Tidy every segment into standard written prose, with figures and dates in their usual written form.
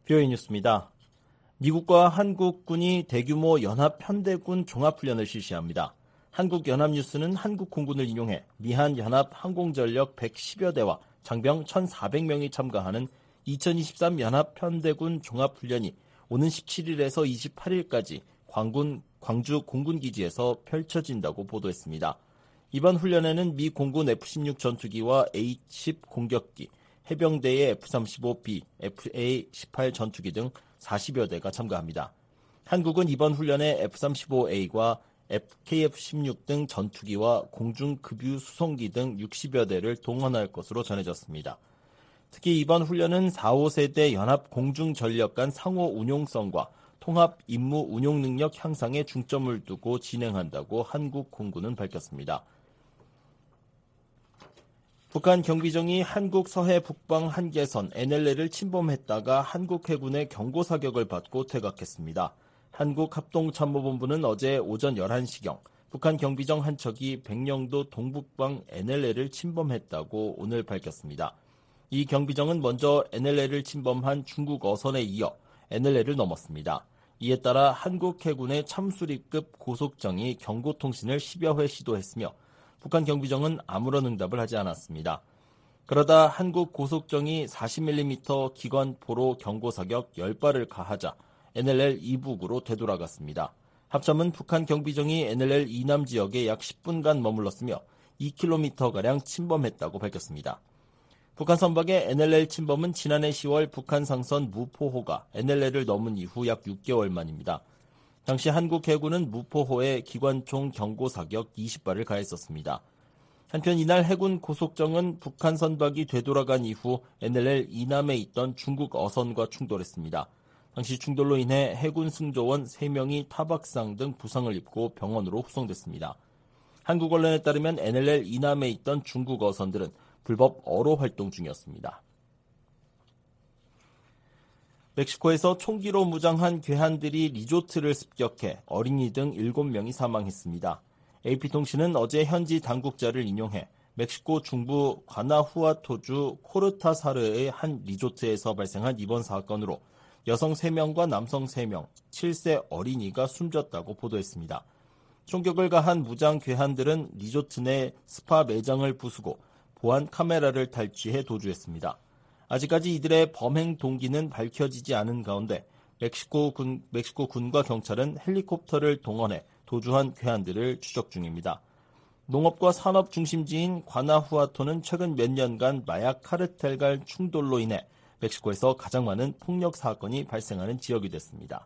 VOA 뉴스입니다. 미국과 한국군이 대규모 연합편대군 종합훈련을 실시합니다. 한국연합뉴스는 한국공군을 인용해 미한연합 항공전력 110여 대와 장병 1,400명이 참가하는 2023 연합편대군 종합훈련이 오는 17일에서 28일까지 광주 공군기지에서 펼쳐진다고 보도했습니다. 이번 훈련에는 미 공군 F-16 전투기와 A-10 공격기, 해병대의 F-35B, FA-18 전투기 등 40여 대가 참가합니다. 한국은 이번 훈련에 F-35A과 KF-16 등 전투기와 공중급유 수송기 등 60여 대를 동원할 것으로 전해졌습니다. 특히 이번 훈련은 4, 5세대 연합 공중전력 간 상호 운용성과 통합 임무 운용 능력 향상에 중점을 두고 진행한다고 한국 공군은 밝혔습니다. 북한 경비정이 한국 서해 북방 한계선 NLL을 침범했다가 한국 해군의 경고 사격을 받고 퇴각했습니다. 한국합동참모본부는 어제 오전 11시경 북한 경비정 한 척이 백령도 동북방 NLL을 침범했다고 오늘 밝혔습니다. 이 경비정은 먼저 NLL을 침범한 중국 어선에 이어 NLL을 넘었습니다. 이에 따라 한국 해군의 참수립급 고속정이 경고통신을 10여 회 시도했으며 북한 경비정은 아무런 응답을 하지 않았습니다. 그러다 한국 고속정이 40mm 기관포로 경고사격 10발을 가하자 NLL 이북으로 되돌아갔습니다. 합참은 북한 경비정이 NLL 이남 지역에 약 10분간 머물렀으며 2km가량 침범했다고 밝혔습니다. 북한 선박의 NLL 침범은 지난해 10월 북한 상선 무포호가 NLL을 넘은 이후 약 6개월 만입니다. 당시 한국 해군은 무포호에 기관총 경고 사격 20발을 가했었습니다. 한편 이날 해군 고속정은 북한 선박이 되돌아간 이후 NLL 이남에 있던 중국 어선과 충돌했습니다. 당시 충돌로 인해 해군 승조원 3명이 타박상 등 부상을 입고 병원으로 후송됐습니다. 한국 언론에 따르면 NLL 이남에 있던 중국 어선들은 불법 어로 활동 중이었습니다. 멕시코에서 총기로 무장한 괴한들이 리조트를 습격해 어린이 등 7명이 사망했습니다. AP통신은 어제 현지 당국자를 인용해 멕시코 중부 과나후아토주 코르타사르의 한 리조트에서 발생한 이번 사건으로 여성 3명과 남성 3명, 7세 어린이가 숨졌다고 보도했습니다. 총격을 가한 무장 괴한들은 리조트 내 스파 매장을 부수고 보안 카메라를 탈취해 도주했습니다. 아직까지 이들의 범행 동기는 밝혀지지 않은 가운데 멕시코 군과 경찰은 헬리콥터를 동원해 도주한 괴한들을 추적 중입니다. 농업과 산업 중심지인 과나후아토는 최근 몇 년간 마약 카르텔 간 충돌로 인해 멕시코에서 가장 많은 폭력 사건이 발생하는 지역이 됐습니다.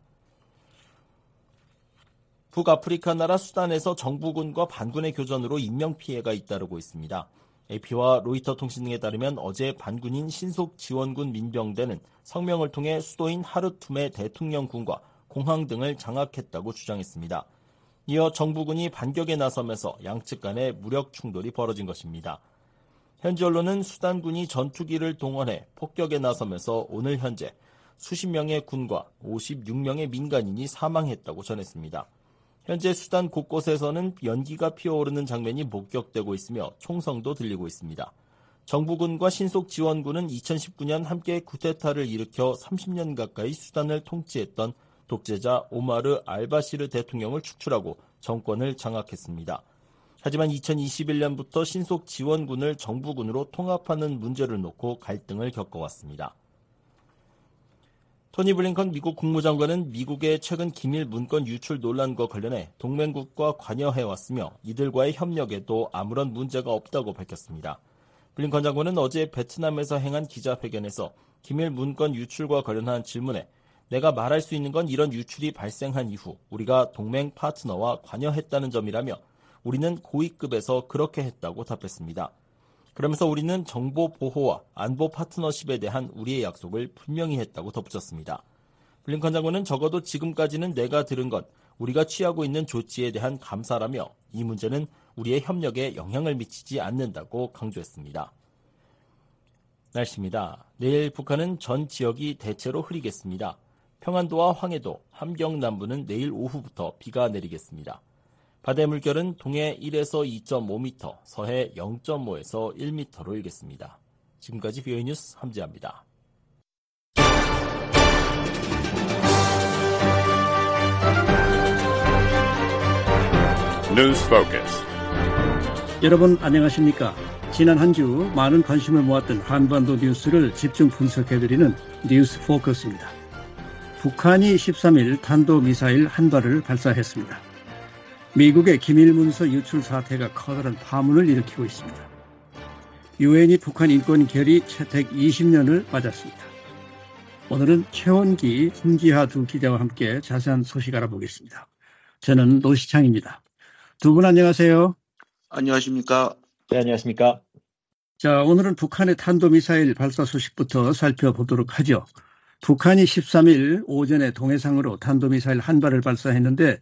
북아프리카 나라 수단에서 정부군과 반군의 교전으로 인명피해가 잇따르고 있습니다. AP와 로이터 통신 등에 따르면 어제 반군인 신속지원군 민병대는 성명을 통해 수도인 하르툼의 대통령궁과 공항 등을 장악했다고 주장했습니다. 이어 정부군이 반격에 나서면서 양측 간의 무력 충돌이 벌어진 것입니다. 현지 언론은 수단군이 전투기를 동원해 폭격에 나서면서 오늘 현재 수십 명의 군과 56명의 민간인이 사망했다고 전했습니다. 현재 수단 곳곳에서는 연기가 피어오르는 장면이 목격되고 있으며 총성도 들리고 있습니다. 정부군과 신속지원군은 2019년 함께 쿠데타를 일으켜 30년 가까이 수단을 통치했던 독재자 오마르 알바시르 대통령을 축출하고 정권을 장악했습니다. 하지만 2021년부터 신속지원군을 정부군으로 통합하는 문제를 놓고 갈등을 겪어왔습니다. 토니 블링컨 미국 국무장관은 미국의 최근 기밀 문건 유출 논란과 관련해 동맹국과 관여해왔으며 이들과의 협력에도 아무런 문제가 없다고 밝혔습니다. 블링컨 장관은 어제 베트남에서 행한 기자회견에서 기밀 문건 유출과 관련한 질문에 내가 말할 수 있는 건 이런 유출이 발생한 이후 우리가 동맹 파트너와 관여했다는 점이라며 우리는 고위급에서 그렇게 했다고 답했습니다. 그러면서 우리는 정보 보호와 안보 파트너십에 대한 우리의 약속을 분명히 했다고 덧붙였습니다. 블링컨 장관은 적어도 지금까지는 내가 들은 건 우리가 취하고 있는 조치에 대한 감사라며 이 문제는 우리의 협력에 영향을 미치지 않는다고 강조했습니다. 날씨입니다. 내일 북한은 전 지역이 대체로 흐리겠습니다. 평안도와 황해도, 함경 남부는 내일 오후부터 비가 내리겠습니다. 바다의 물결은 동해 1에서 2.5m, 서해 0.5에서 1m로 일겠습니다. 지금까지 VOA 뉴스 함지아입니다. News Focus. 여러분 안녕하십니까? 지난 한 주 많은 관심을 모았던 한반도 뉴스를 집중 분석해드리는 뉴스 포커스입니다. 북한이 13일 탄도미사일 한 발을 발사했습니다. 미국의 기밀문서 유출 사태가 커다란 파문을 일으키고 있습니다. 유엔이 북한 인권 결의 채택 20년을 맞았습니다. 오늘은 최원기, 손지하 두 기자와 함께 자세한 소식 알아보겠습니다. 저는 노시창입니다. 두 분 안녕하세요. 안녕하십니까? 네, 안녕하십니까? 자, 오늘은 북한의 탄도미사일 발사 소식부터 살펴보도록 하죠. 북한이 13일 오전에 동해상으로 탄도미사일 한 발을 발사했는데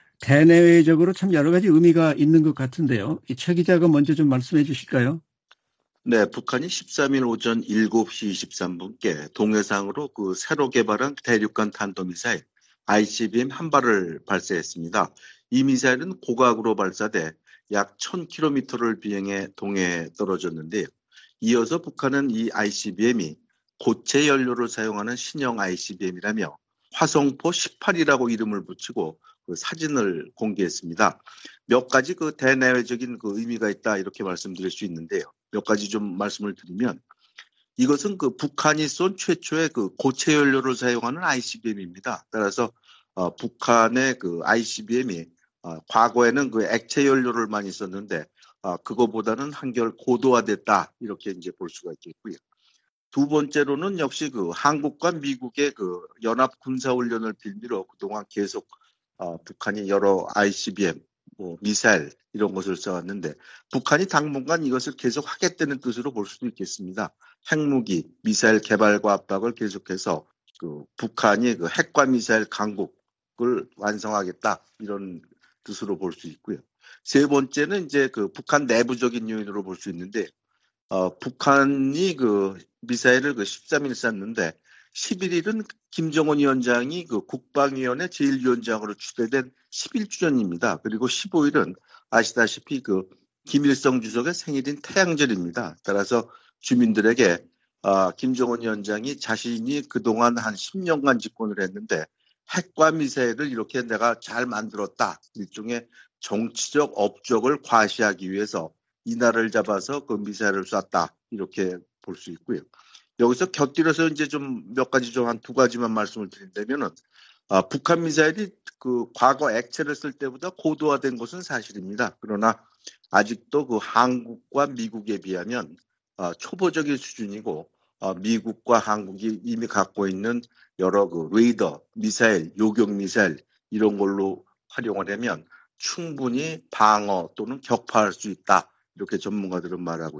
대내외적으로 참 여러 가지 의미가 있는 것 같은데요. 이 최 기자가 먼저 좀 말씀해 주실까요? 네, 북한이 13일 오전 7시 23분께 동해상으로 새로 개발한 대륙간 탄도미사일 ICBM 한 발을 발사했습니다. 이 미사일은 고각으로 발사돼 약 1000km를 비행해 동해에 떨어졌는데요. 이어서 북한은 이 ICBM이 고체 연료를 사용하는 신형 ICBM이라며 화성포 18이라고 이름을 붙이고 사진을 공개했습니다. 몇 가지 대내외적인 의미가 있다 이렇게 말씀드릴 수 있는데요. 몇 가지 좀 말씀을 드리면 이것은 북한이 쏜 최초의 고체 연료를 사용하는 ICBM입니다. 따라서 북한의 ICBM이 과거에는 액체 연료를 많이 썼는데 그거보다는 한결 고도화됐다 이렇게 이제 볼 수가 있겠고요. 두 번째로는 역시 한국과 미국의 연합 군사훈련을 빌미로 그동안 계속 북한이 여러 ICBM, 미사일 이런 것을 써왔는데 북한이 당분간 이것을 계속 하겠다는 뜻으로 볼 수도 있겠습니다. 핵무기, 미사일 개발과 압박을 계속해서 북한이 핵과 미사일 강국을 완성하겠다 이런 뜻으로 볼 수 있고요. 세 번째는 이제 북한 내부적인 요인으로 볼 수 있는데 북한이 미사일을 13일 쐈는데 11일은 김정은 위원장이 국방위원회 제1위원장으로 추대된 11주년입니다. 그리고 15일은 아시다시피 김일성 주석의 생일인 태양절입니다. 따라서 주민들에게 김정은 위원장이 자신이 그동안 한 10년간 집권을 했는데 핵과 미사일을 이렇게 내가 잘 만들었다. 일종의 정치적 업적을 과시하기 위해서 이날을 잡아서 미사일을 쐈다. 이렇게 볼 수 있고요. 여기서 곁들여서 이제 좀 몇 가지 한 두 가지만 말씀을 드린다면은 북한 미사일이 과거 액체를 쓸 때보다 고도화된 것은 사실입니다. 그러나 아직도 한국과 미국에 비하면 초보적인 수준이고 미국과 한국이 이미 갖고 있는 여러 레이더, 미사일, 요격 미사일 이런 걸로 활용을 하면 충분히 방어 또는 격파할 수 있다. 이렇게 전문가들은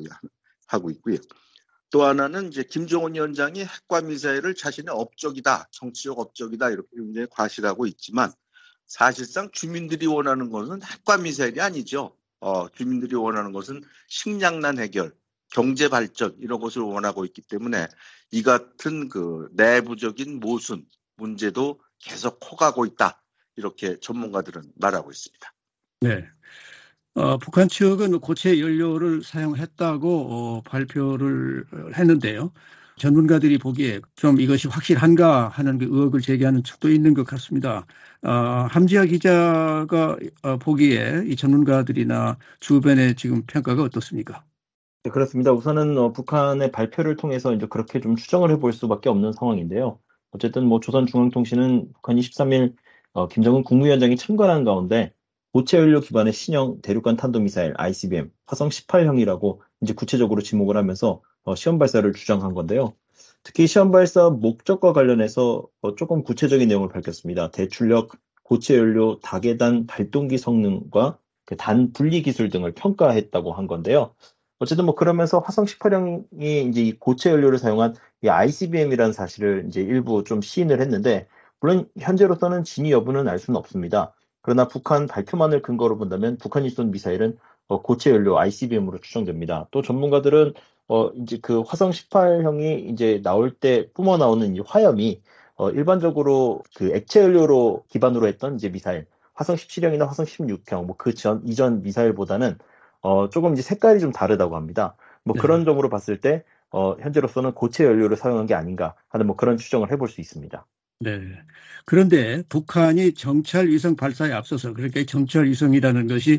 하고 있고요. 또 하나는 이제 김정은 위원장이 핵과 미사일을 자신의 업적이다, 정치적 업적이다 이렇게 굉장히 과시하고 있지만 사실상 주민들이 원하는 것은 핵과 미사일이 아니죠. 주민들이 원하는 것은 식량난 해결, 경제 발전 이런 것을 원하고 있기 때문에 이 같은 내부적인 모순 문제도 계속 커가고 있다. 이렇게 전문가들은 말하고 있습니다. 네. 북한 측은 고체 연료를 사용했다고 발표를 했는데요. 전문가들이 보기에 좀 이것이 확실한가 하는 의혹을 제기하는 측도 있는 것 같습니다. 함지아 기자가 보기에 이 전문가들이나 주변의 지금 평가가 어떻습니까? 네, 그렇습니다. 우선은 북한의 발표를 통해서 이제 그렇게 좀 추정을 해볼 수밖에 없는 상황인데요. 어쨌든 조선중앙통신은 북한이 13일 김정은 국무위원장이 참관한 가운데 고체 연료 기반의 신형 대륙간 탄도미사일 ICBM 화성 18형이라고 이제 구체적으로 지목을 하면서 시험 발사를 주장한 건데요. 특히 시험 발사 목적과 관련해서 조금 구체적인 내용을 밝혔습니다. 대출력, 고체 연료, 다계단 발동기 성능과 단 분리 기술 등을 평가했다고 한 건데요. 어쨌든 그러면서 화성 18형이 이제 이 고체 연료를 사용한 이 ICBM이라는 사실을 이제 일부 좀 시인을 했는데, 물론 현재로서는 진위 여부는 알 수는 없습니다. 그러나 북한 발표만을 근거로 본다면 북한이 쏜 미사일은 고체 연료 ICBM으로 추정됩니다. 또 전문가들은 이제 화성 18형이 이제 나올 때 뿜어 나오는 이 화염이 일반적으로 액체 연료로 기반으로 했던 이제 미사일 화성 17형이나 화성 16형 이전 미사일보다는 조금 이제 색깔이 좀 다르다고 합니다. 그런 점으로 봤을 때 현재로서는 고체 연료를 사용한 게 아닌가 하는 그런 추정을 해볼 수 있습니다. 네. 그런데 북한이 정찰 위성 발사에 앞서서 그러니까 정찰 위성이라는 것이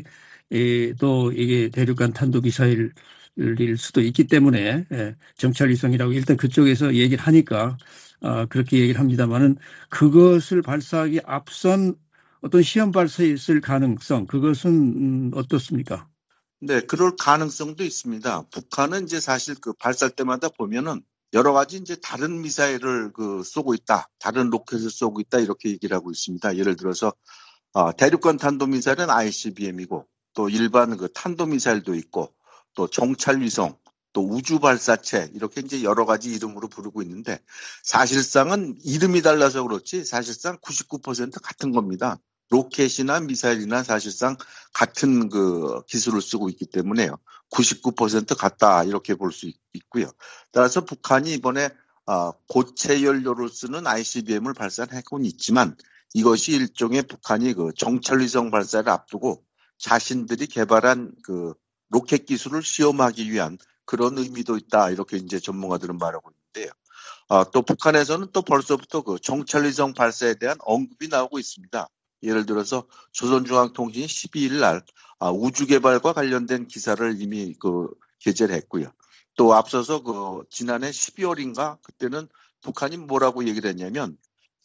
또 이게 대륙간 탄도 미사일일 수도 있기 때문에 정찰 위성이라고 일단 그쪽에서 얘기를 하니까 그렇게 얘기를 합니다만은 그것을 발사하기 앞선 어떤 시험 발사에 있을 가능성 그것은 어떻습니까? 네, 그럴 가능성도 있습니다. 북한은 이제 사실 그 발사 때마다 보면은 여러 가지 이제 다른 미사일을 쏘고 있다, 다른 로켓을 쏘고 있다 이렇게 얘기를 하고 있습니다. 예를 들어서 대륙간 탄도미사일은 ICBM이고 또 일반 그 탄도미사일도 있고 또 정찰위성, 또 우주발사체 이렇게 이제 여러 가지 이름으로 부르고 있는데 사실상은 이름이 달라서 그렇지 사실상 99% 같은 겁니다. 로켓이나 미사일이나 사실상 같은 그 기술을 쓰고 있기 때문에요. 99% 같다 이렇게 볼 수 있고요. 따라서 북한이 이번에 고체 연료로 쓰는 ICBM을 발사하고는 있지만 이것이 일종의 북한이 그 정찰위성 발사를 앞두고 자신들이 개발한 그 로켓 기술을 시험하기 위한 그런 의미도 있다 이렇게 이제 전문가들은 말하고 있는데요. 또 북한에서는 또 벌써부터 그 정찰위성 발사에 대한 언급이 나오고 있습니다. 예를 들어서 조선중앙통신이 12일 날 우주 개발과 관련된 기사를 이미 게재를 했고요. 또 앞서서 지난해 12월인가 그때는 북한이 뭐라고 얘기를 했냐면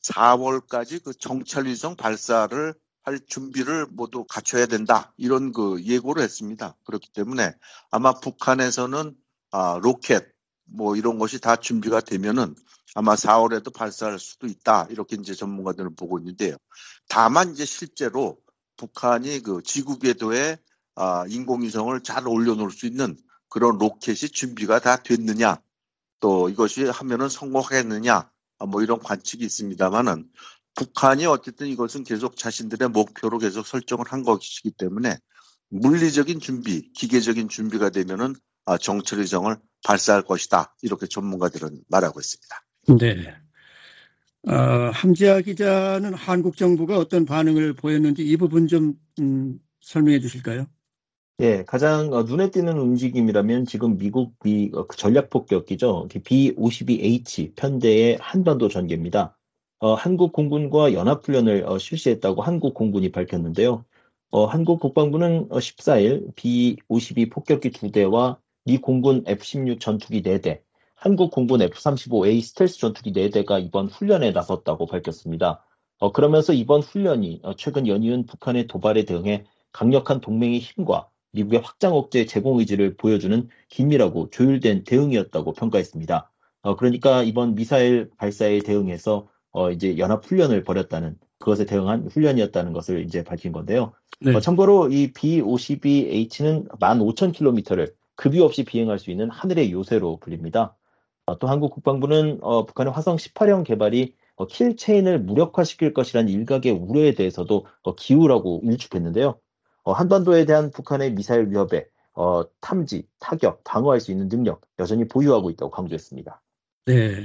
4월까지 그 정찰위성 발사를 할 준비를 모두 갖춰야 된다 이런 예고를 했습니다. 그렇기 때문에 아마 북한에서는 로켓 뭐 이런 것이 다 준비가 되면은 아마 4월에도 발사할 수도 있다 이렇게 이제 전문가들은 보고 있는데요. 다만 이제 실제로 북한이 그 지구 궤도에 인공위성을 잘 올려놓을 수 있는 그런 로켓이 준비가 다 됐느냐, 또 이것이 하면은 성공하겠느냐, 뭐 이런 관측이 있습니다만은 북한이 어쨌든 이것은 계속 자신들의 목표로 계속 설정을 한 것이기 때문에 물리적인 준비, 기계적인 준비가 되면은 정찰위성을 발사할 것이다 이렇게 전문가들은 말하고 있습니다. 네. 함지아 기자는 한국 정부가 어떤 반응을 보였는지 이 부분 좀 설명해 주실까요? 예, 가장 눈에 띄는 움직임이라면 지금 미국 그 전략폭격기죠. B-52H 편대의 한반도 전개입니다. 한국 공군과 연합훈련을 실시했다고 한국 공군이 밝혔는데요. 한국 국방부는 14일 B-52 폭격기 2대와 미 공군 F-16 전투기 4대, 한국 공군 F-35A 스텔스 전투기 4대가 이번 훈련에 나섰다고 밝혔습니다. 그러면서 이번 훈련이 최근 연이은 북한의 도발에 대응해 강력한 동맹의 힘과 미국의 확장 억제 제공 의지를 보여주는 긴밀하고 조율된 대응이었다고 평가했습니다. 그러니까 이번 미사일 발사에 대응해서 이제 연합 훈련을 벌였다는 그것에 대응한 훈련이었다는 것을 이제 밝힌 건데요. 네. 참고로 이 B-52H는 15,000km를 급유 없이 비행할 수 있는 하늘의 요새로 불립니다. 또 한국 국방부는 북한의 화성 18형 개발이 킬 체인을 무력화시킬 것이라는 일각의 우려에 대해서도 기우라고 일축했는데요. 한반도에 대한 북한의 미사일 위협에 탐지, 타격, 방어할 수 있는 능력 여전히 보유하고 있다고 강조했습니다. 네.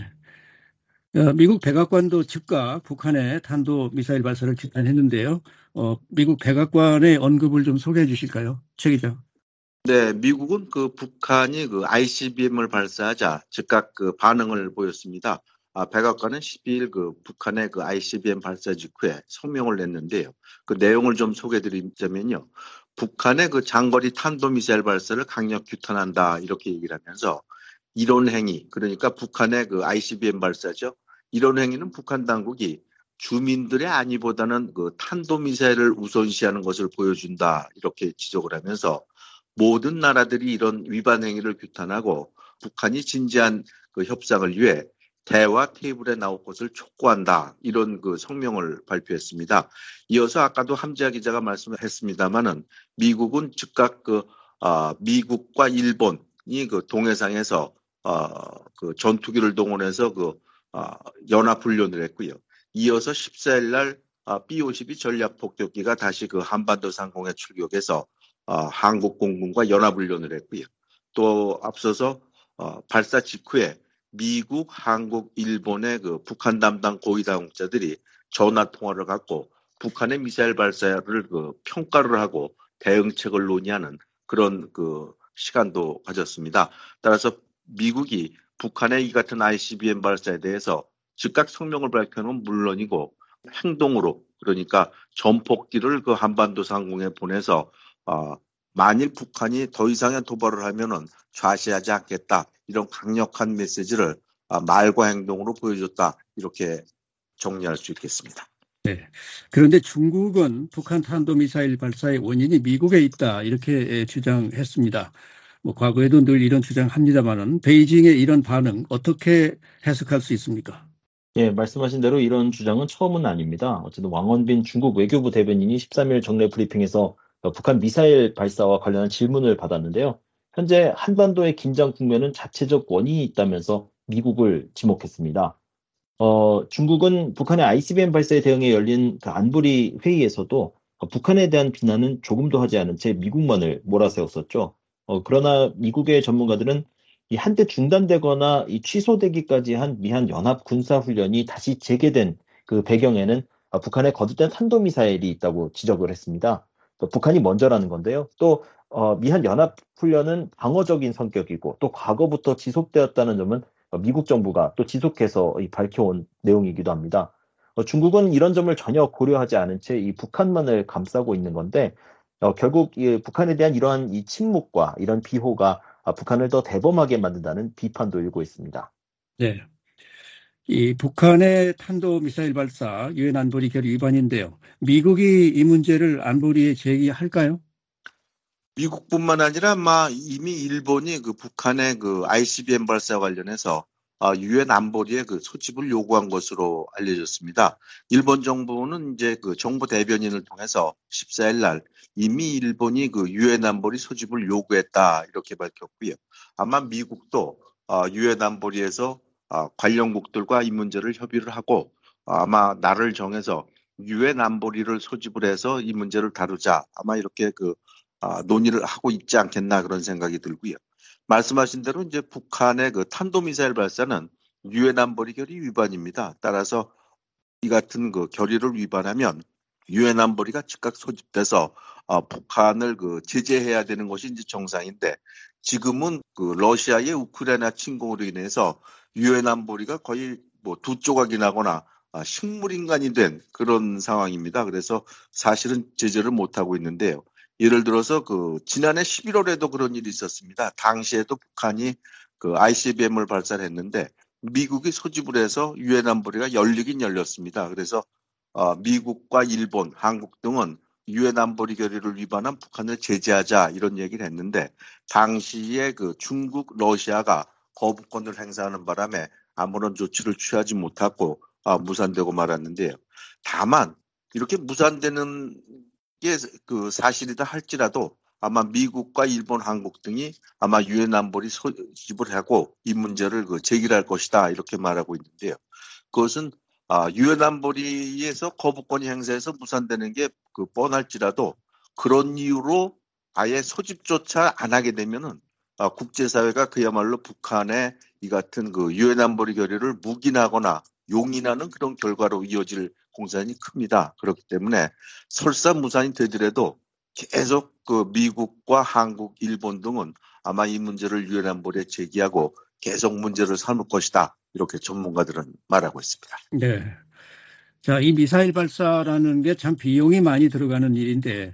미국 백악관도 즉각 북한의 탄도 미사일 발사를 지탄했는데요. 미국 백악관의 언급을 좀 소개해 주실까요? 최 기자. 네, 미국은 북한이 ICBM을 발사하자 즉각 반응을 보였습니다. 백악관은 12일 북한의 ICBM 발사 직후에 성명을 냈는데요. 그 내용을 좀 소개드리자면요. 북한의 장거리 탄도미사일 발사를 강력 규탄한다 이렇게 얘기를 하면서 이런 행위, 그러니까 북한의 ICBM 발사죠. 이런 행위는 북한 당국이 주민들의 안위보다는 탄도미사일을 우선시하는 것을 보여준다 이렇게 지적을 하면서 모든 나라들이 이런 위반 행위를 규탄하고 북한이 진지한 협상을 위해 대화 테이블에 나올 것을 촉구한다 이런 성명을 발표했습니다. 이어서 아까도 함지아 기자가 말씀했습니다마는 미국은 즉각 미국과 일본이 동해상에서 전투기를 동원해서 연합훈련을 했고요. 이어서 14일 날 B-52 전략폭격기가 다시 한반도 상공에 출격해서 한국 공군과 연합훈련을 했고요. 또 앞서서 발사 직후에 미국, 한국, 일본의 북한 담당 고위당국자들이 전화 통화를 갖고 북한의 미사일 발사를 평가를 하고 대응책을 논의하는 그런 시간도 가졌습니다. 따라서 미국이 북한의 이 같은 ICBM 발사에 대해서 즉각 성명을 밝혀는 물론이고 행동으로 그러니까 전폭기를 그 한반도 상공에 보내서 만일 북한이 더 이상의 도발을 하면은 좌시하지 않겠다 이런 강력한 메시지를 말과 행동으로 보여줬다 이렇게 정리할 수 있겠습니다. 네. 그런데 중국은 북한 탄도미사일 발사의 원인이 미국에 있다 이렇게 주장했습니다. 뭐 과거에도 늘 이런 주장합니다만은 베이징의 이런 반응 어떻게 해석할 수 있습니까? 예, 말씀하신 대로 이런 주장은 처음은 아닙니다. 어쨌든 왕원빈 중국 외교부 대변인이 13일 정례 브리핑에서 북한 미사일 발사와 관련한 질문을 받았는데요. 현재 한반도의 긴장 국면은 자체적 원인이 있다면서 미국을 지목했습니다. 중국은 북한의 ICBM 발사에 대응해 열린 그 안보리 회의에서도 북한에 대한 비난은 조금도 하지 않은 채 미국만을 몰아세웠었죠. 그러나 미국의 전문가들은 이 한때 중단되거나 이 취소되기까지 한 미한 연합 군사 훈련이 다시 재개된 그 배경에는 북한의 거듭된 탄도미사일이 있다고 지적을 했습니다. 또 북한이 먼저라는 건데요. 또 미한 연합 훈련은 방어적인 성격이고 또 과거부터 지속되었다는 점은 미국 정부가 또 지속해서 밝혀온 내용이기도 합니다. 중국은 이런 점을 전혀 고려하지 않은 채 이 북한만을 감싸고 있는 건데 결국 이 북한에 대한 이러한 이 침묵과 이런 비호가 북한을 더 대범하게 만든다는 비판도 일고 있습니다. 네. 이 북한의 탄도미사일 발사 유엔 안보리 결의 위반인데요. 미국이 이 문제를 안보리에 제기할까요? 미국뿐만 아니라 이미 일본이 그 북한의 그 ICBM 발사 관련해서 유엔 안보리에 그 소집을 요구한 것으로 알려졌습니다. 일본 정부는 이제 그 정부 대변인을 통해서 14일 날 이미 일본이 그 유엔 안보리 소집을 요구했다 이렇게 밝혔고요. 아마 미국도 유엔 안보리에서 관련국들과 이 문제를 협의를 하고 아마 날을 정해서 유엔 안보리를 소집을 해서 이 문제를 다루자 아마 이렇게 논의를 하고 있지 않겠나 그런 생각이 들고요. 말씀하신 대로 이제 북한의 그 탄도미사일 발사는 유엔 안보리 결의 위반입니다. 따라서 이 같은 그 결의를 위반하면 유엔 안보리가 즉각 소집돼서 북한을 그 제재해야 되는 것이 이제 정상인데 지금은 그 러시아의 우크라이나 침공으로 인해서 유엔 안보리가 거의 뭐 두 조각이 나거나 식물인간이 된 그런 상황입니다. 그래서 사실은 제재를 못하고 있는데요. 예를 들어서 그 지난해 11월에도 그런 일이 있었습니다. 당시에도 북한이 그 ICBM을 발사를 했는데 미국이 소집을 해서 유엔 안보리가 열리긴 열렸습니다. 그래서 미국과 일본, 한국 등은 유엔 안보리 결의를 위반한 북한을 제재하자 이런 얘기를 했는데 당시에 그 중국, 러시아가 거부권을 행사하는 바람에 아무런 조치를 취하지 못하고 무산되고 말았는데요. 다만 이렇게 무산되는 게 그 사실이다 할지라도 아마 미국과 일본, 한국 등이 아마 유엔 안보리 소집을 하고 이 문제를 그 제기할 것이다 이렇게 말하고 있는데요. 그것은 유엔 안보리에서 거부권이 행사해서 무산되는 게 그 뻔할지라도 그런 이유로 아예 소집조차 안 하게 되면은 국제사회가 그야말로 북한의 이 같은 그 유엔 안보리 결의를 묵인하거나 용인하는 그런 결과로 이어질 공산이 큽니다. 그렇기 때문에 설사 무산이 되더라도 계속 그 미국과 한국, 일본 등은 아마 이 문제를 유엔 안보리에 제기하고 계속 문제를 삼을 것이다. 이렇게 전문가들은 말하고 있습니다. 네. 자, 이 미사일 발사라는 게 참 비용이 많이 들어가는 일인데,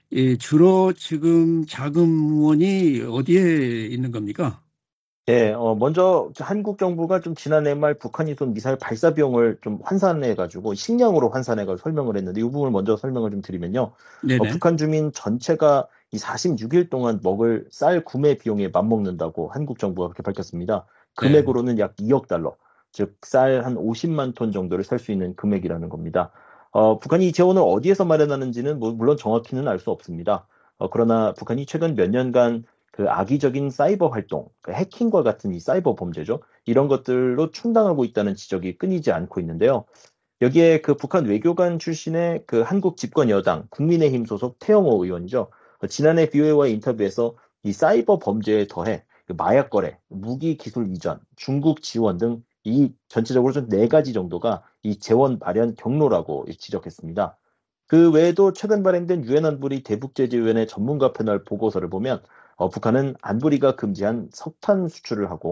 주로 지금 자금원이 어디에 있는 겁니까? 네, 먼저 한국 정부가 좀 지난해 말 북한이 쏜 미사일 발사 비용을 좀 환산해가지고 식량으로 환산해가지고 설명을 했는데 이 부분을 먼저 설명을 좀 드리면요. 네네. 북한 주민 전체가 이 46일 동안 먹을 쌀 구매 비용에 맞먹는다고 한국 정부가 그렇게 밝혔습니다. 네. 금액으로는 약 2억 달러, 즉 쌀 한 50만 톤 정도를 살 수 있는 금액이라는 겁니다. 북한이 이 재원을 어디에서 마련하는지는 물론 정확히는 알 수 없습니다. 그러나 북한이 최근 몇 년간 그 악의적인 사이버 활동, 그 해킹과 같은 이 사이버 범죄죠. 이런 것들로 충당하고 있다는 지적이 끊이지 않고 있는데요. 여기에 그 북한 외교관 출신의 그 한국 집권 여당 국민의힘 소속 태영호 의원이죠. 지난해 BOA와의 인터뷰에서 이 사이버 범죄에 더해 그 마약 거래, 무기 기술 이전, 중국 지원 등 이 전체적으로 좀 네 가지 정도가 이 재원 마련 경로라고 지적했습니다. 그 외에도 최근 발행된 유엔 안보리 대북제재위원회 전문가 패널 보고서를 보면 북한은 안보리가 금지한 석탄 수출을 하고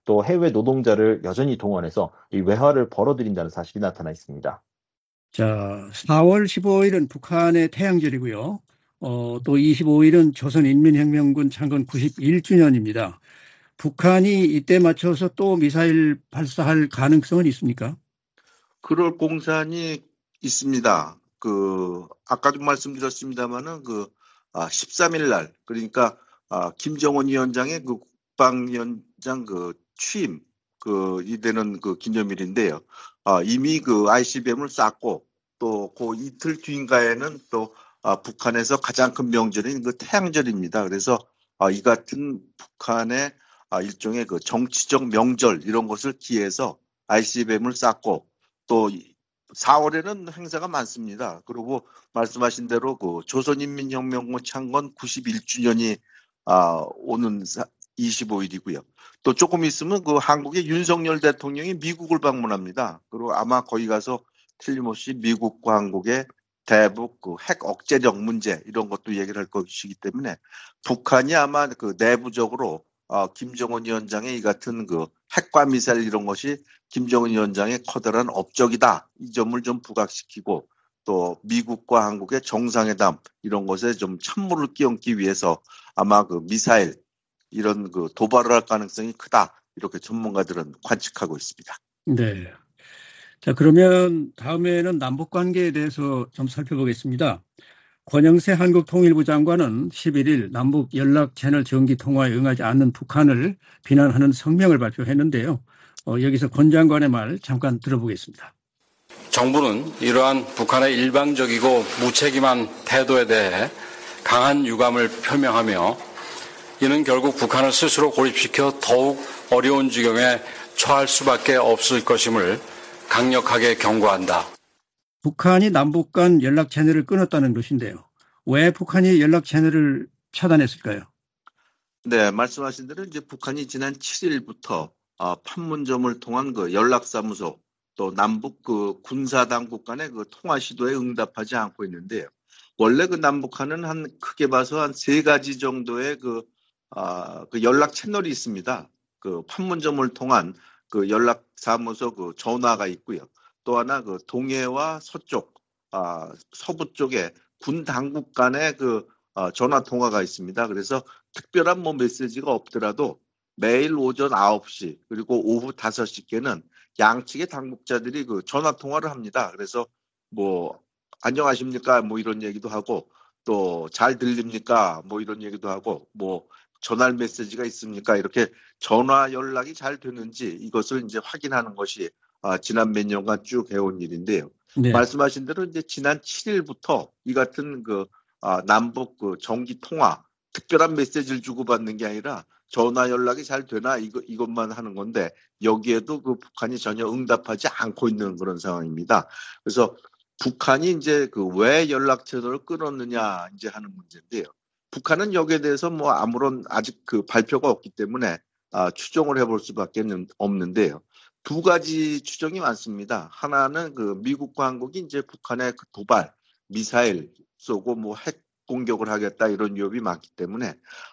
또 해외 노동자를 여전히 동원해서 이 외화를 벌어들인다는 사실이 나타나 있습니다. 자, 4월 15일은 북한의 태양절이고요. 또 25일은 조선인민혁명군 창건 91주년입니다. 북한이 이때 맞춰서 또 미사일 발사할 가능성은 있습니까? 그럴 공산이 있습니다. 아까도 말씀드렸습니다만은 13일 날, 그러니까, 김정은 위원장의 국방위원장 취임, 이되는 기념일인데요. 이미 ICBM을 쐈고, 또 이틀 뒤인가에는 또, 북한에서 가장 큰 명절인 태양절입니다. 그래서, 이 같은 북한의 일종의 정치적 명절, 이런 것을 기해서 ICBM을 쐈고, 또 4월에는 행사가 많습니다. 그리고 말씀하신 대로 조선인민혁명군 창건 91주년이 오는 25일이고요. 또 조금 있으면 한국의 윤석열 대통령이 미국을 방문합니다. 그리고 아마 거기 가서 틀림없이 미국과 한국의 대북 핵 억제력 문제 이런 것도 얘기를 할 것이기 때문에 북한이 아마 내부적으로 김정은 위원장의 이 같은 핵과 미사일 이런 것이 김정은 위원장의 커다란 업적이다. 이 점을 좀 부각시키고 또 미국과 한국의 정상회담 이런 것에 좀 찬물을 끼얹기 위해서 아마 미사일 이런 도발을 할 가능성이 크다. 이렇게 전문가들은 관측하고 있습니다. 네. 자, 그러면 다음에는 남북 관계에 대해서 좀 살펴보겠습니다. 권영세 한국통일부 장관은 11일 남북 연락 채널 정기 통화에 응하지 않는 북한을 비난하는 성명을 발표했는데요. 여기서 권 장관의 말 잠깐 들어보겠습니다. 정부는 이러한 북한의 일방적이고 무책임한 태도에 대해 강한 유감을 표명하며 이는 결국 북한을 스스로 고립시켜 더욱 어려운 지경에 처할 수밖에 없을 것임을 강력하게 경고한다. 북한이 남북 간 연락 채널을 끊었다는 것인데요. 왜 북한이 연락 채널을 차단했을까요? 네, 말씀하신 대로 이제 북한이 지난 7일부터 판문점을 통한 연락사무소 또 남북 군사당국 간의 통화 시도에 응답하지 않고 있는데요. 원래 남북한은 크게 봐서 한 3가지 정도의 연락 채널이 있습니다. 판문점을 통한 연락사무소 전화가 있고요. 또 하나 동해와 서쪽, 서부 쪽에 군 당국 간의 전화 통화가 있습니다. 그래서 특별한 메시지가 없더라도 매일 오전 9시 그리고 오후 5시께는 양측의 당국자들이 전화 통화를 합니다. 그래서 안녕하십니까 이런 얘기도 하고 또 잘 들립니까 이런 얘기도 하고 전할 메시지가 있습니까 이렇게 전화 연락이 잘 되는지 이것을 이제 확인하는 것이 지난 몇 년간 쭉 해온 일인데요. 네. 말씀하신 대로 이제 지난 7일부터 이 같은 남북 정기 통화 특별한 메시지를 주고받는 게 아니라 전화 연락이 잘 되나 이것만 하는 건데 여기에도 북한이 전혀 응답하지 않고 있는 그런 상황입니다. 그래서 북한이 이제 왜 연락 채널을 끊었느냐 이제 하는 문제인데요. 북한은 여기에 대해서 아무런 아직 발표가 없기 때문에 추정을 해볼 수밖에 없는데요. 2가지 추정이 많습니다. 하나는 미국과 한국이 이제 북한의 도발, 미사일 쏘고 핵 공격을 하겠다 이런 위협이 많기 때문에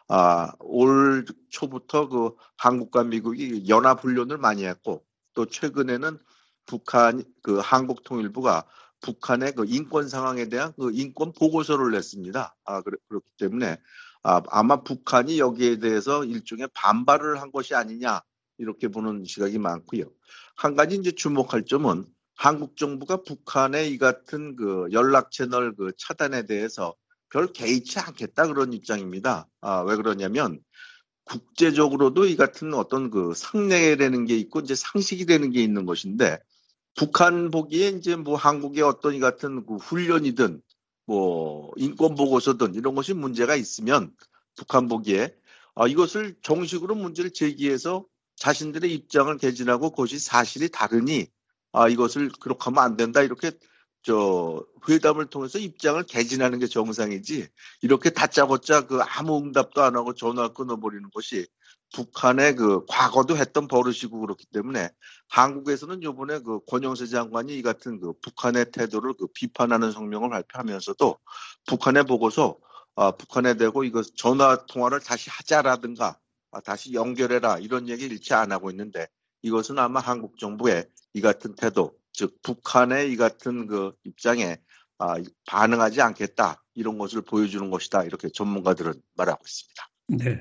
올 초부터 한국과 미국이 연합훈련을 많이 했고 또 최근에는 북한 한국통일부가 북한의 인권 상황에 대한 인권 보고서를 냈습니다. 그렇기 때문에 아마 북한이 여기에 대해서 일종의 반발을 한 것이 아니냐 이렇게 보는 시각이 많고요. 한 가지 이제 주목할 점은 한국 정부가 북한의 이 같은 연락 채널 차단에 대해서 별 개의치 않겠다 그런 입장입니다. 왜 그러냐면 국제적으로도 이 같은 어떤 상례라는 게 있고 이제 상식이 되는 게 있는 것인데 북한 보기에 이제 한국의 어떤 이 같은 훈련이든 인권 보고서든 이런 것이 문제가 있으면 북한 보기에 이것을 정식으로 문제를 제기해서 자신들의 입장을 개진하고 그것이 사실이 다르니 이것을 그렇게 하면 안 된다 이렇게 회담을 통해서 입장을 개진하는 게 정상이지 이렇게 다짜고짜 아무 응답도 안 하고 전화 끊어버리는 것이 북한의 과거도 했던 버릇이고 그렇기 때문에 한국에서는 이번에 권영세 장관이 이 같은 북한의 태도를 비판하는 성명을 발표하면서도 북한에 보고서 북한에 대고 이거 전화 통화를 다시 하자라든가 다시 연결해라 이런 얘기 일치 안 하고 있는데 이것은 아마 한국 정부의 이 같은 태도, 즉 북한의 이 같은 그 입장에 반응하지 않겠다 이런 것을 보여주는 것이다 이렇게 전문가들은 말하고 있습니다. 네.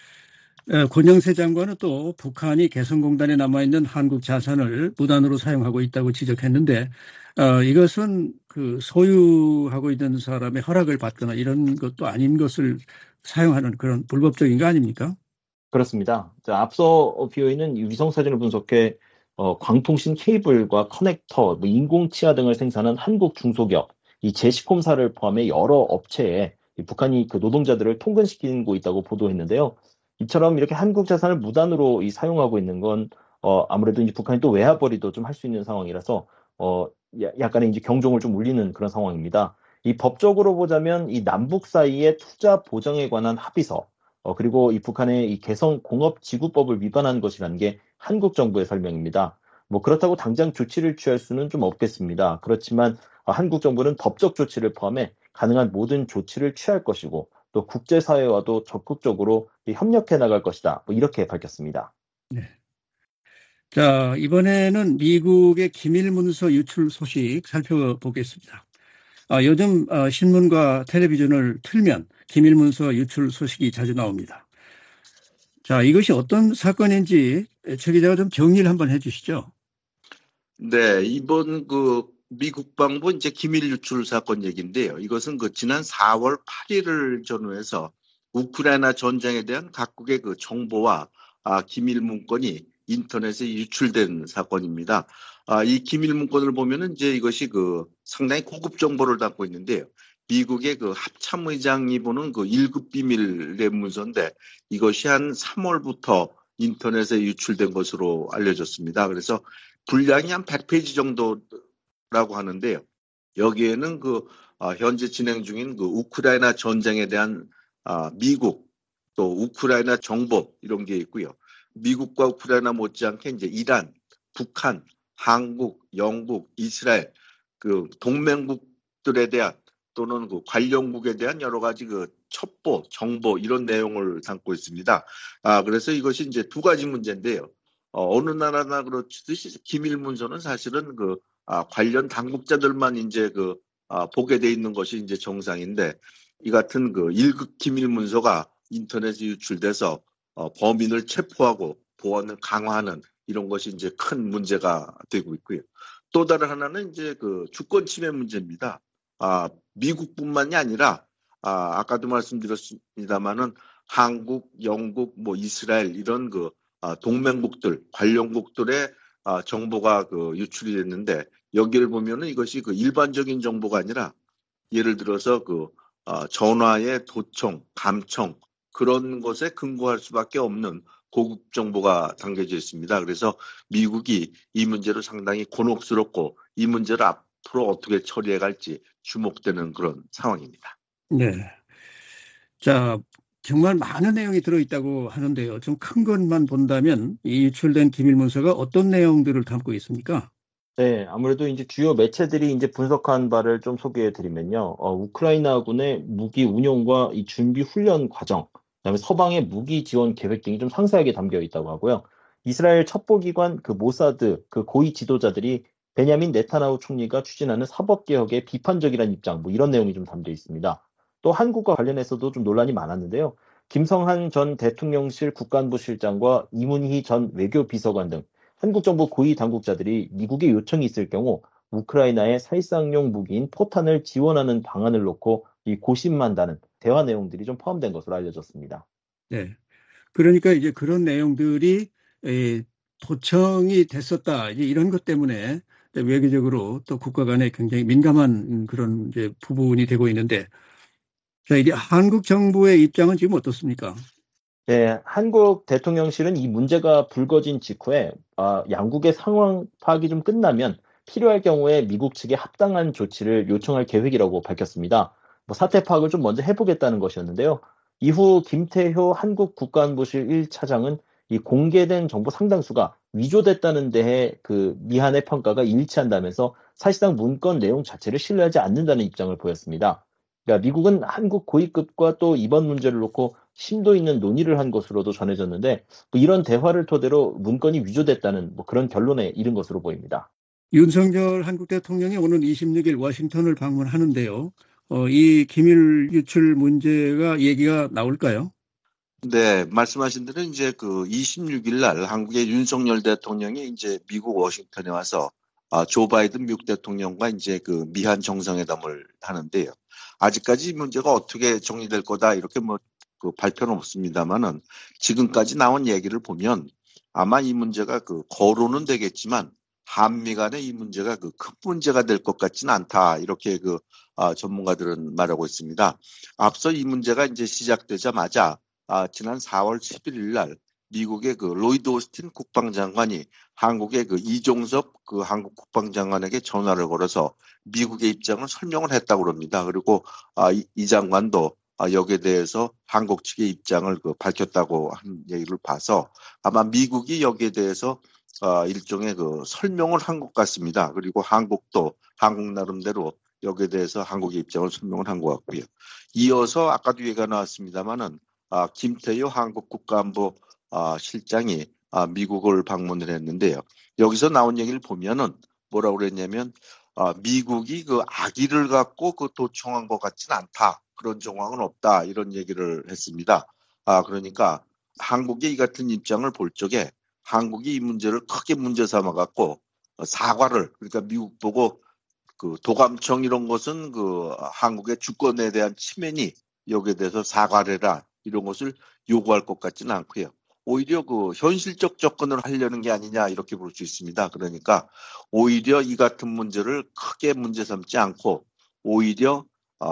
권영세 장관은 또 북한이 개성공단에 남아있는 한국 자산을 무단으로 사용하고 있다고 지적했는데 이것은 그 소유하고 있는 사람의 허락을 받거나 이런 것도 아닌 것을 사용하는 그런 불법적인 거 아닙니까? 그렇습니다. 자, 앞서 비어있는 위성 사진을 분석해 광통신 케이블과 커넥터, 뭐 인공치아 등을 생산한 한국 중소기업, 이 제시콤사를 포함해 여러 업체에 이 북한이 그 노동자들을 통근시키고 있다고 보도했는데요. 이처럼 이렇게 한국 자산을 무단으로 사용하고 있는 건 아무래도 이제 북한이 또 외화벌이도 좀 할 수 있는 상황이라서 약간의 이제 경종을 좀 울리는 그런 상황입니다. 이 법적으로 보자면 이 남북 사이의 투자 보장에 관한 합의서, 그리고 이 북한의 이 개성공업지구법을 위반한 것이라는 게 한국 정부의 설명입니다. 뭐 그렇다고 당장 조치를 취할 수는 좀 없겠습니다. 그렇지만 한국 정부는 법적 조치를 포함해 가능한 모든 조치를 취할 것이고 또 국제사회와도 적극적으로 협력해 나갈 것이다. 뭐 이렇게 밝혔습니다. 네. 자, 이번에는 미국의 기밀문서 유출 소식 살펴보겠습니다. 요즘 신문과 텔레비전을 틀면 기밀문서 유출 소식이 자주 나옵니다. 자, 이것이 어떤 사건인지 최 기자가 좀 정리를 한번 해주시죠. 네, 이번 그 미국 국방부 이제 기밀 유출 사건 얘기인데요. 이것은 그 지난 4월 8일을 전후해서 우크라이나 전쟁에 대한 각국의 그 정보와 기밀 문건이 인터넷에 유출된 사건입니다. 이 기밀 문건을 보면은 이제 이것이 그 상당히 고급 정보를 담고 있는데요. 미국의 그 합참의장이 보는 그 1급 비밀 뇌문서인데 이것이 한 3월부터 인터넷에 유출된 것으로 알려졌습니다. 그래서 분량이 한 100페이지 정도라고 하는데요. 여기에는 그 현재 진행 중인 그 우크라이나 전쟁에 대한 미국 또 우크라이나 정보 이런 게 있고요. 미국과 우크라이나 못지않게 이제 이란, 북한, 한국, 영국, 이스라엘 그 동맹국들에 대한 또는 그 관련국에 대한 여러 가지 그 첩보, 정보 이런 내용을 담고 있습니다. 그래서 이것이 이제 두 가지 문제인데요. 어느 나라나 그렇듯이 기밀 문서는 사실은 그 관련 당국자들만 이제 보게 돼 있는 것이 이제 정상인데 이 같은 그 1급 기밀 문서가 인터넷에 유출돼서 범인을 체포하고 보안을 강화하는 이런 것이 이제 큰 문제가 되고 있고요. 또 다른 하나는 이제 그 주권 침해 문제입니다. 미국뿐만이 아니라 아까도 말씀드렸습니다만은 한국, 영국, 뭐 이스라엘 이런 그 동맹국들, 관련국들의 정보가 그 유출이 됐는데 여기를 보면은 이것이 그 일반적인 정보가 아니라 예를 들어서 그 전화의 도청, 감청 그런 것에 근거할 수밖에 없는 고급 정보가 담겨져 있습니다. 그래서 미국이 이 문제로 상당히 곤혹스럽고 이 문제를 앞으로 어떻게 처리해 갈지 주목되는 그런 상황입니다. 네. 자, 정말 많은 내용이 들어있다고 하는데요. 좀 큰 것만 본다면 이 유출된 기밀문서가 어떤 내용들을 담고 있습니까? 네, 아무래도 이제 주요 매체들이 이제 분석한 바를 좀 소개해 드리면요. 우크라이나군의 무기 운용과 이 준비 훈련 과정, 그다음에 서방의 무기 지원 계획 등이 좀 상세하게 담겨 있다고 하고요. 이스라엘 첩보기관 그 모사드 그 고위 지도자들이 베냐민 네타냐후 총리가 추진하는 사법개혁에 비판적이라는 입장, 뭐 이런 내용이 좀 담겨 있습니다. 또 한국과 관련해서도 좀 논란이 많았는데요. 김성한 전 대통령실 국간부실장과 이문희 전 외교비서관 등 한국 정부 고위 당국자들이 미국의 요청이 있을 경우 우크라이나의 살상용 무기인 포탄을 지원하는 방안을 놓고 이 고심한다는 대화 내용들이 좀 포함된 것으로 알려졌습니다. 네. 그러니까 이제 그런 내용들이 도청이 됐었다. 이제 이런 것 때문에 외교적으로 또 국가 간에 굉장히 민감한 그런 이제 부분이 되고 있는데, 자, 이제 한국 정부의 입장은 지금 어떻습니까? 네, 한국 대통령실은 이 문제가 불거진 직후에 양국의 상황 파악이 좀 끝나면 필요할 경우에 미국 측에 합당한 조치를 요청할 계획이라고 밝혔습니다. 뭐 사태 파악을 좀 먼저 해보겠다는 것이었는데요. 이후 김태효 한국 국가안보실 1차장은 이 공개된 정보 상당수가 위조됐다는 데에 그 미한의 평가가 일치한다면서 사실상 문건 내용 자체를 신뢰하지 않는다는 입장을 보였습니다. 그러니까 미국은 한국 고위급과 또 이번 문제를 놓고 심도 있는 논의를 한 것으로도 전해졌는데 뭐 이런 대화를 토대로 문건이 위조됐다는 뭐 그런 결론에 이른 것으로 보입니다. 윤석열 한국 대통령이 오는 26일 워싱턴을 방문하는데요. 이 기밀 유출 문제가 얘기가 나올까요? 네, 말씀하신 대로 이제 그 26일 날 한국의 윤석열 대통령이 이제 미국 워싱턴에 와서 조 바이든 미국 대통령과 이제 그 미한 정상회담을 하는데요. 아직까지 이 문제가 어떻게 정리될 거다 이렇게 뭐 그 발표는 없습니다만은 지금까지 나온 얘기를 보면 아마 이 문제가 그 거론은 되겠지만 한미 간에 이 문제가 그 큰 문제가 될 것 같지는 않다 이렇게 그 전문가들은 말하고 있습니다. 앞서 이 문제가 이제 시작되자마자 지난 4월 11일 날 미국의 그 로이드 오스틴 국방장관이 한국의 그 이종섭 그 한국 국방장관에게 전화를 걸어서 미국의 입장을 설명을 했다고 합니다. 그리고 이 장관도 여기에 대해서 한국 측의 입장을 그 밝혔다고 한 얘기를 봐서 아마 미국이 여기에 대해서 일종의 그 설명을 한 것 같습니다. 그리고 한국도 한국 나름대로 여기에 대해서 한국의 입장을 설명을 한 것 같고요. 이어서 아까도 얘기가 나왔습니다만은 김태효 한국 국가안보 실장이 미국을 방문을 했는데요. 여기서 나온 얘기를 보면은 뭐라고 그랬냐면 미국이 그 악의를 갖고 그 도청한 것 같지는 않다. 그런 정황은 없다. 이런 얘기를 했습니다. 그러니까 한국의 이 같은 입장을 볼 적에 한국이 이 문제를 크게 문제 삼아 갖고 사과를 그러니까 미국 보고 그 도감청 이런 것은 그 한국의 주권에 대한 침해니 여기에 대해서 사과를 해라 이런 것을 요구할 것 같지는 않고요. 오히려 그 현실적 접근을 하려는 게 아니냐 이렇게 볼 수 있습니다. 그러니까 오히려 이 같은 문제를 크게 문제 삼지 않고 오히려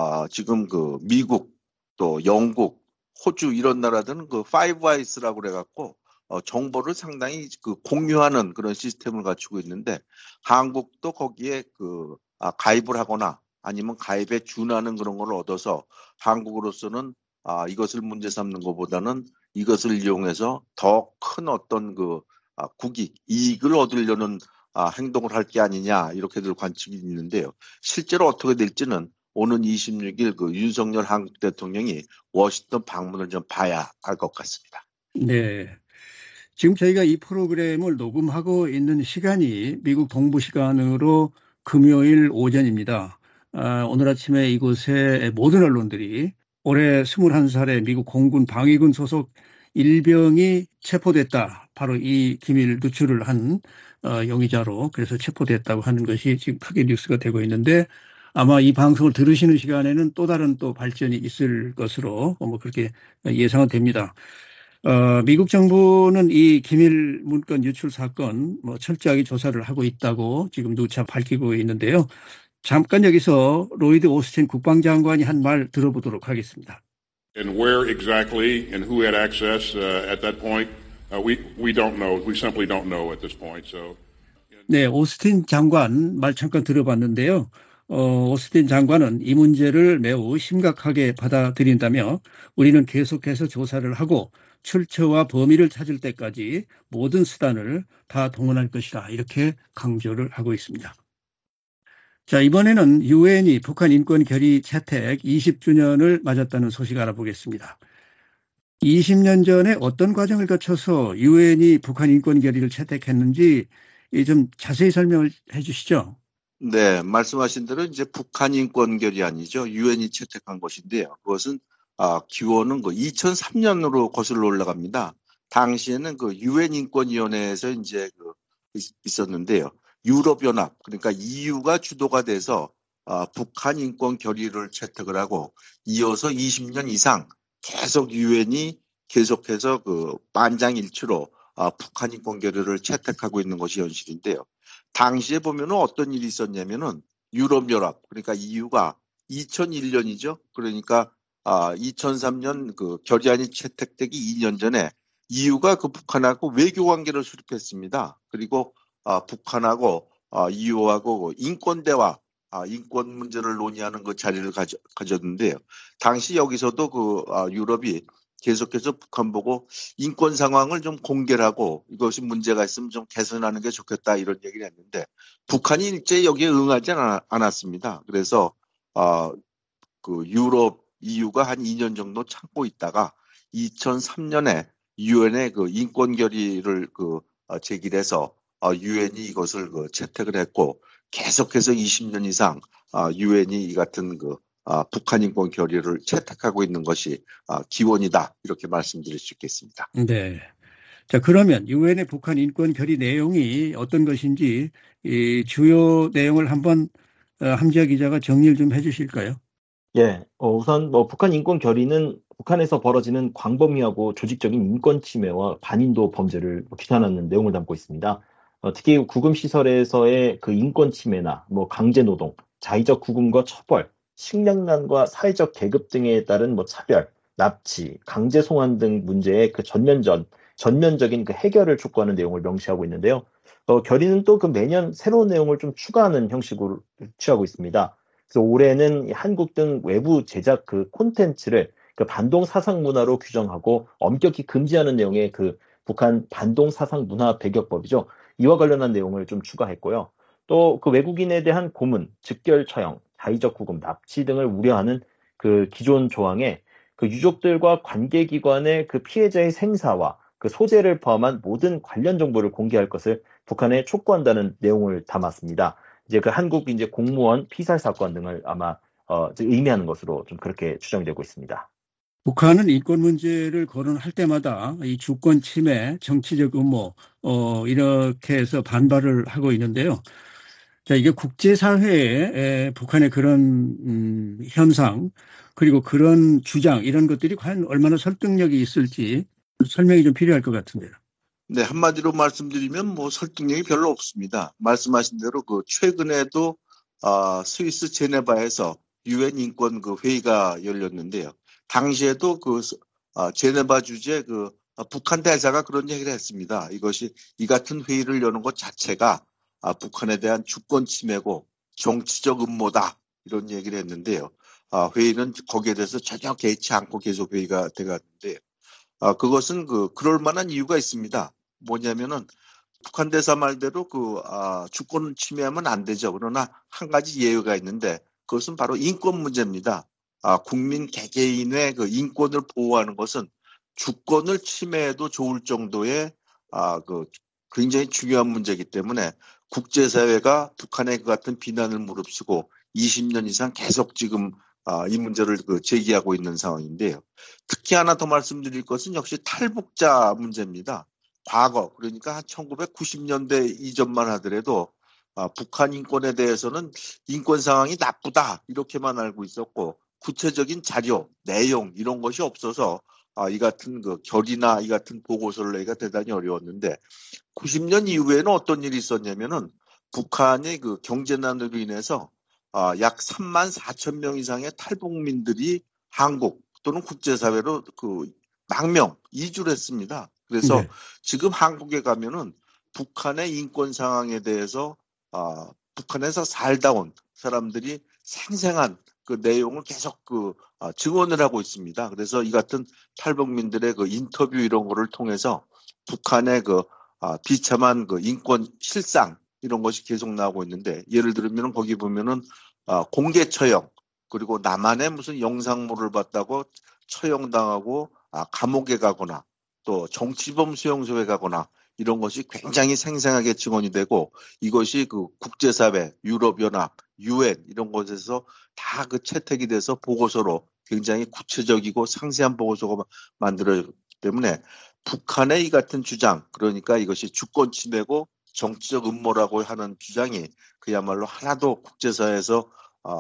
지금 그 미국 또 영국, 호주 이런 나라들은 그 파이브 아이스라고 그래갖고 정보를 상당히 그 공유하는 그런 시스템을 갖추고 있는데 한국도 거기에 그 가입을 하거나 아니면 가입에 준하는 그런 걸 얻어서 한국으로서는 이것을 문제 삼는 것보다는 이것을 이용해서 더 큰 어떤 그 국익, 이익을 얻으려는 행동을 할 게 아니냐 이렇게들 관측이 있는데요. 실제로 어떻게 될지는 오는 26일 그 윤석열 한국 대통령이 워싱턴 방문을 좀 봐야 할 것 같습니다. 네. 지금 저희가 이 프로그램을 녹음하고 있는 시간이 미국 동부 시간으로 금요일 오전입니다. 오늘 아침에 이곳의 모든 언론들이 올해 21살의 미국 공군 방위군 소속 일병이 체포됐다. 바로 이 기밀 누출을 한 용의자로 그래서 체포됐다고 하는 것이 지금 크게 뉴스가 되고 있는데 아마 이 방송을 들으시는 시간에는 또 다른 또 발전이 있을 것으로 뭐 그렇게 예상은 됩니다. 미국 정부는 이 기밀 문건 유출 사건 뭐 철저하게 조사를 하고 있다고 지금 누차 밝히고 있는데요. 잠깐 여기서 로이드 오스틴 국방장관이 한 말 들어보도록 하겠습니다. And where exactly and who had access at that point, we don't know. We simply don't know at this point. So. 네, 오스틴 장관 말 잠깐 들어봤는데요. 오스틴 장관은 이 문제를 매우 심각하게 받아들인다며 우리는 계속해서 조사를 하고 출처와 범인을 찾을 때까지 모든 수단을 다 동원할 것이다. 이렇게 강조를 하고 있습니다. 자, 이번에는 유엔이 북한 인권 결의 채택 20주년을 맞았다는 소식 알아보겠습니다. 20년 전에 어떤 과정을 거쳐서 유엔이 북한 인권 결의를 채택했는지 좀 자세히 설명을 해 주시죠. 네, 말씀하신 대로 이제 북한 인권 결의안이죠. 유엔이 채택한 것인데요. 그것은 기원은 그 2003년으로 거슬러 올라갑니다. 당시에는 그 유엔 인권위원회에서 이제 그 있었는데요. 유럽연합 그러니까 EU가 주도가 돼서 북한 인권 결의를 채택을 하고 이어서 20년 이상 계속 유엔이 계속해서 그 만장일치로 북한 인권 결의를 채택하고 있는 것이 현실인데요. 당시에 보면은 어떤 일이 있었냐면은 유럽연합 그러니까 EU가 2001년이죠. 그러니까 2003년 그 결의안이 채택되기 2년 전에 EU가 그 북한하고 외교 관계를 수립했습니다. 그리고 북한하고 EU하고 인권 대화, 인권 문제를 논의하는 그 자리를 가졌는데요. 당시 여기서도 그 유럽이 계속해서 북한 보고 인권 상황을 좀 공개를 하고 이것이 문제가 있으면 좀 개선하는 게 좋겠다 이런 얘기를 했는데 북한이 일제히 여기에 응하지 않았습니다. 그래서 그 유럽 EU가 한 2년 정도 참고 있다가 2003년에 유엔에 그 인권 결의를 제기를 해서 유엔이 이것을 채택을 했고 계속해서 20년 이상 유엔이 이 같은 북한 인권 결의를 채택하고 있는 것이 기원이다 이렇게 말씀드릴 수 있겠습니다. 네. 자, 그러면 유엔의 북한 인권 결의 내용이 어떤 것인지 이 주요 내용을 한번 함지아 기자가 정리를 좀 해주실까요? 예, 우선 북한 인권 결의는 북한에서 벌어지는 광범위하고 조직적인 인권 침해와 반인도 범죄를 규탄하는 내용을 담고 있습니다. 특히 구금 시설에서의 그 인권 침해나 강제 노동, 자의적 구금과 처벌, 식량난과 사회적 계급 등에 따른 차별, 납치, 강제 송환 등 문제의 그 전면적인 그 해결을 촉구하는 내용을 명시하고 있는데요. 결의는 또 그 매년 새로운 내용을 좀 추가하는 형식으로 취하고 있습니다. 그래서 올해는 한국 등 외부 제작 그 콘텐츠를 그 반동 사상 문화로 규정하고 엄격히 금지하는 내용의 그 북한 반동 사상 문화 배격법이죠. 이와 관련한 내용을 좀 추가했고요. 또 그 외국인에 대한 고문, 즉결 처형, 자의적 구금, 납치 등을 우려하는 그 기존 조항에 그 유족들과 관계기관의 그 피해자의 생사와 그 소재를 포함한 모든 관련 정보를 공개할 것을 북한에 촉구한다는 내용을 담았습니다. 이제 그 한국 이제 공무원 피살 사건 등을 아마 의미하는 것으로 좀 그렇게 추정되고 있습니다. 북한은 인권 문제를 거론할 때마다 이 주권 침해, 정치적 음모, 이렇게 해서 반발을 하고 있는데요. 자, 이게 국제사회에 북한의 그런 현상, 그리고 그런 주장, 이런 것들이 과연 얼마나 설득력이 있을지 설명이 좀 필요할 것 같은데요. 네, 한마디로 말씀드리면 설득력이 별로 없습니다. 말씀하신 대로 최근에도 스위스 제네바에서 유엔 인권 회의가 열렸는데요. 당시에도 제네바 주재 북한 대사가 그런 얘기를 했습니다. 이 같은 회의를 여는 것 자체가 북한에 대한 주권 침해고 정치적 음모다 이런 얘기를 했는데요. 회의는 거기에 대해서 전혀 개의치 않고 계속 회의가 돼갔는데요. 그것은 그럴 만한 이유가 있습니다. 뭐냐면은 북한 대사 말대로 주권 침해하면 안 되죠. 그러나 한 가지 예외가 있는데 그것은 바로 인권 문제입니다. 국민 개개인의 인권을 보호하는 것은 주권을 침해해도 좋을 정도의 굉장히 중요한 문제이기 때문에 국제사회가 북한의 그 같은 비난을 무릅쓰고 20년 이상 계속 지금 이 문제를 제기하고 있는 상황인데요. 특히 하나 더 말씀드릴 것은 역시 탈북자 문제입니다. 과거, 그러니까 한 1990년대 이전만 하더라도 북한 인권에 대해서는 인권 상황이 나쁘다 이렇게만 알고 있었고 구체적인 자료, 내용 이런 것이 없어서 이 같은 결의나 이 같은 보고서를 내기가 대단히 어려웠는데 90년 이후에는 어떤 일이 있었냐면은 북한의 경제난으로 인해서 약 3만 4천 명 이상의 탈북민들이 한국 또는 국제사회로 망명 이주를 했습니다. 그래서 네. 지금 한국에 가면은 북한의 인권 상황에 대해서 북한에서 살다 온 사람들이 생생한 내용을 계속 증언을 하고 있습니다. 그래서 이 같은 탈북민들의 인터뷰 이런 거를 통해서 북한의 비참한 인권 실상 이런 것이 계속 나오고 있는데 예를 들면 거기 보면은 공개 처형 그리고 남한의 무슨 영상물을 봤다고 처형당하고 감옥에 가거나 또 정치범 수용소에 가거나 이런 것이 굉장히 생생하게 증언이 되고 이것이 국제사회, 유럽연합, 유엔 이런 곳에서 다 채택이 돼서 보고서로 굉장히 구체적이고 상세한 보고서가 만들어졌기 때문에 북한의 이 같은 주장 그러니까 이것이 주권 침해고 정치적 음모라고 하는 주장이 그야말로 하나도 국제사회에서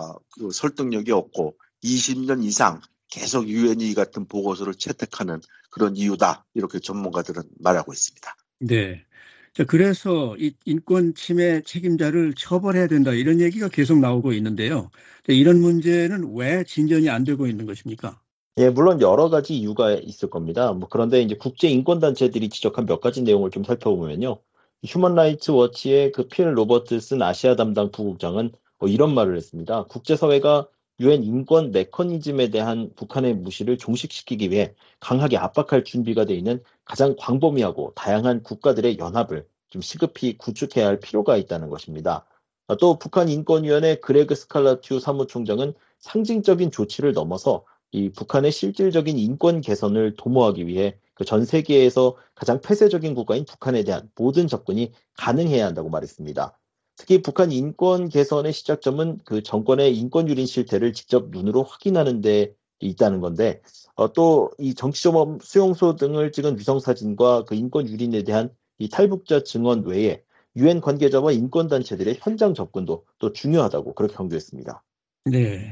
설득력이 없고 20년 이상 계속 유엔이 이 같은 보고서를 채택하는 그런 이유다. 이렇게 전문가들은 말하고 있습니다. 네. 자, 그래서 이 인권 침해 책임자를 처벌해야 된다 이런 얘기가 계속 나오고 있는데요. 자, 이런 문제는 왜 진전이 안 되고 있는 것입니까? 예, 물론 여러 가지 이유가 있을 겁니다. 그런데 이제 국제 인권 단체들이 지적한 몇 가지 내용을 좀 살펴보면요. 휴먼 라이츠 워치의 필 로버트슨 아시아 담당 부국장은 이런 말을 했습니다. 국제사회가 유엔 인권 메커니즘에 대한 북한의 무시를 종식시키기 위해 강하게 압박할 준비가 돼 있는 가장 광범위하고 다양한 국가들의 연합을 좀 시급히 구축해야 할 필요가 있다는 것입니다. 또 북한 인권위원회 그레그 스칼라튜 사무총장은 상징적인 조치를 넘어서 이 북한의 실질적인 인권 개선을 도모하기 위해 그 전 세계에서 가장 폐쇄적인 국가인 북한에 대한 모든 접근이 가능해야 한다고 말했습니다. 특히 북한 인권 개선의 시작점은 그 정권의 인권 유린 실태를 직접 눈으로 확인하는 데 있다는 건데, 또 이 정치조범 수용소 등을 찍은 위성사진과 그 인권 유린에 대한 이 탈북자 증언 외에 유엔 관계자와 인권단체들의 현장 접근도 또 중요하다고 그렇게 강조했습니다. 네.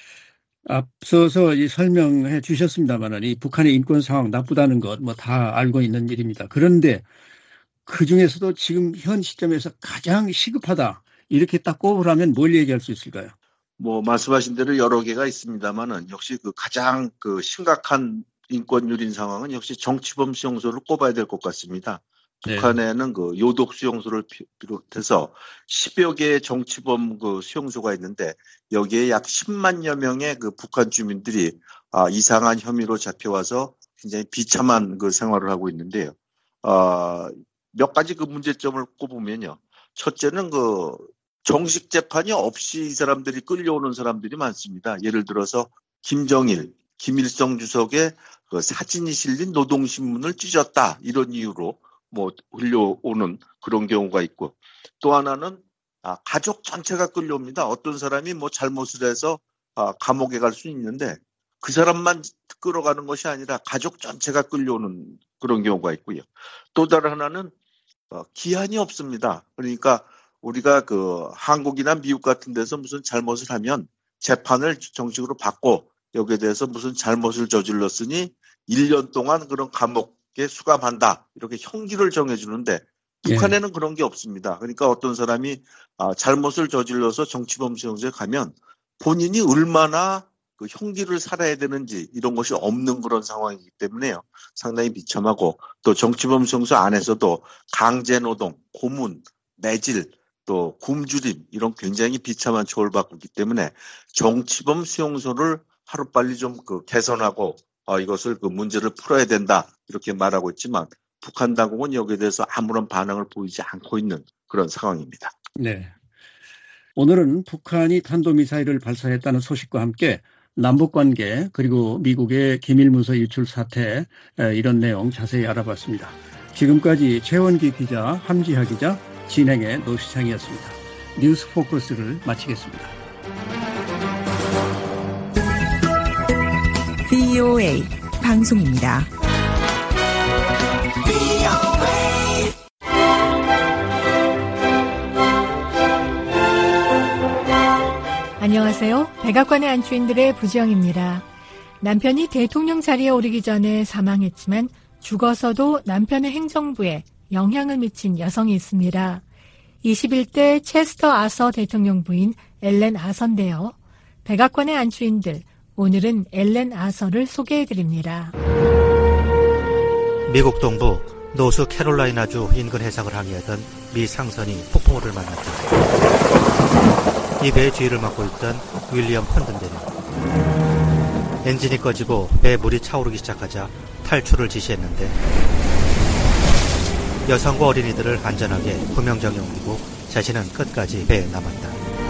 앞서서 설명해 주셨습니다만 이 북한의 인권 상황 나쁘다는 것 뭐 다 알고 있는 일입니다. 그런데 그 중에서도 지금 현 시점에서 가장 시급하다 이렇게 딱 꼽으라면 뭘 얘기할 수 있을까요? 뭐 말씀하신 대로 여러 개가 있습니다만은 역시 그 가장 그 심각한 인권 유린 상황은 역시 정치범 수용소를 꼽아야 될 것 같습니다. 네. 북한에는 그 요독 수용소를 비롯해서 10여 개의 정치범 그 수용소가 있는데 여기에 약 10만여 명의 그 북한 주민들이 이상한 혐의로 잡혀와서 굉장히 비참한 그 생활을 하고 있는데요. 몇 가지 그 문제점을 꼽으면요. 첫째는 그 정식 재판이 없이 이 사람들이 끌려오는 사람들이 많습니다. 예를 들어서 김정일, 김일성 주석의 그 사진이 실린 노동신문을 찢었다 이런 이유로 뭐 끌려오는 그런 경우가 있고, 또 하나는 가족 전체가 끌려옵니다. 어떤 사람이 뭐 잘못을 해서 감옥에 갈 수 있는데 그 사람만 끌어가는 것이 아니라 가족 전체가 끌려오는 그런 경우가 있고요. 또 다른 하나는 기한이 없습니다. 그러니까 우리가 그 한국이나 미국 같은 데서 무슨 잘못을 하면 재판을 정식으로 받고 여기에 대해서 무슨 잘못을 저질렀으니 1년 동안 그런 감옥에 수감한다 이렇게 형기를 정해주는데 북한에는 그런 게 없습니다. 그러니까 어떤 사람이 잘못을 저질러서 정치범 수용소에 가면 본인이 얼마나 그 형기를 살아야 되는지 이런 것이 없는 그런 상황이기 때문에요. 상당히 비참하고, 또 정치범 수용소 안에서도 강제노동, 고문, 매질, 또 굶주림 이런 굉장히 비참한 처우를 받고 있기 때문에 정치범 수용소를 하루빨리 좀 그 개선하고 이것을 그 문제를 풀어야 된다 이렇게 말하고 있지만 북한 당국은 여기에 대해서 아무런 반응을 보이지 않고 있는 그런 상황입니다. 네. 오늘은 북한이 탄도미사일을 발사했다는 소식과 함께 남북관계 그리고 미국의 기밀문서 유출 사태 이런 내용 자세히 알아봤습니다. 지금까지 최원기 기자, 함지하 기자, 진행의 노시창이었습니다. 뉴스 포커스를 마치겠습니다. VOA 방송입니다. 안녕하세요. 백악관의 안주인들의 부지영입니다. 남편이 대통령 자리에 오르기 전에 사망했지만 죽어서도 남편의 행정부에 영향을 미친 여성이 있습니다. 21대 체스터 아서 대통령 부인 엘렌 아서인데요. 백악관의 안주인들, 오늘은 엘렌 아서를 소개해드립니다. 미국 동부 노스 캐롤라이나주 인근 해상을 항해하던 미 상선이 폭풍우를 만났다. 이 배의 주위를 맡고 있던 윌리엄 헌든 대령. 엔진이 꺼지고 배에 물이 차오르기 시작하자 탈출을 지시했는데 여성과 어린이들을 안전하게 구명정에 옮기고 자신은 끝까지 배에 남았다.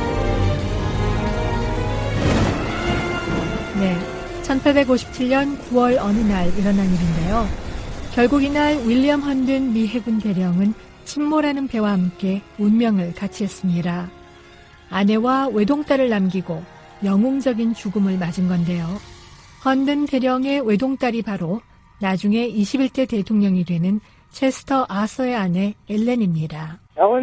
네, 1857년 9월 어느 날 일어난 일인데요. 결국 이날 윌리엄 헌든 미 해군 대령은 침몰하는 배와 함께 운명을 같이 했습니다. 아내와 외동딸을 남기고 영웅적인 죽음을 맞은 건데요. 헌든 대령의 외동딸이 바로 나중에 21대 대통령이 되는 체스터 아서의 아내 엘렌입니다.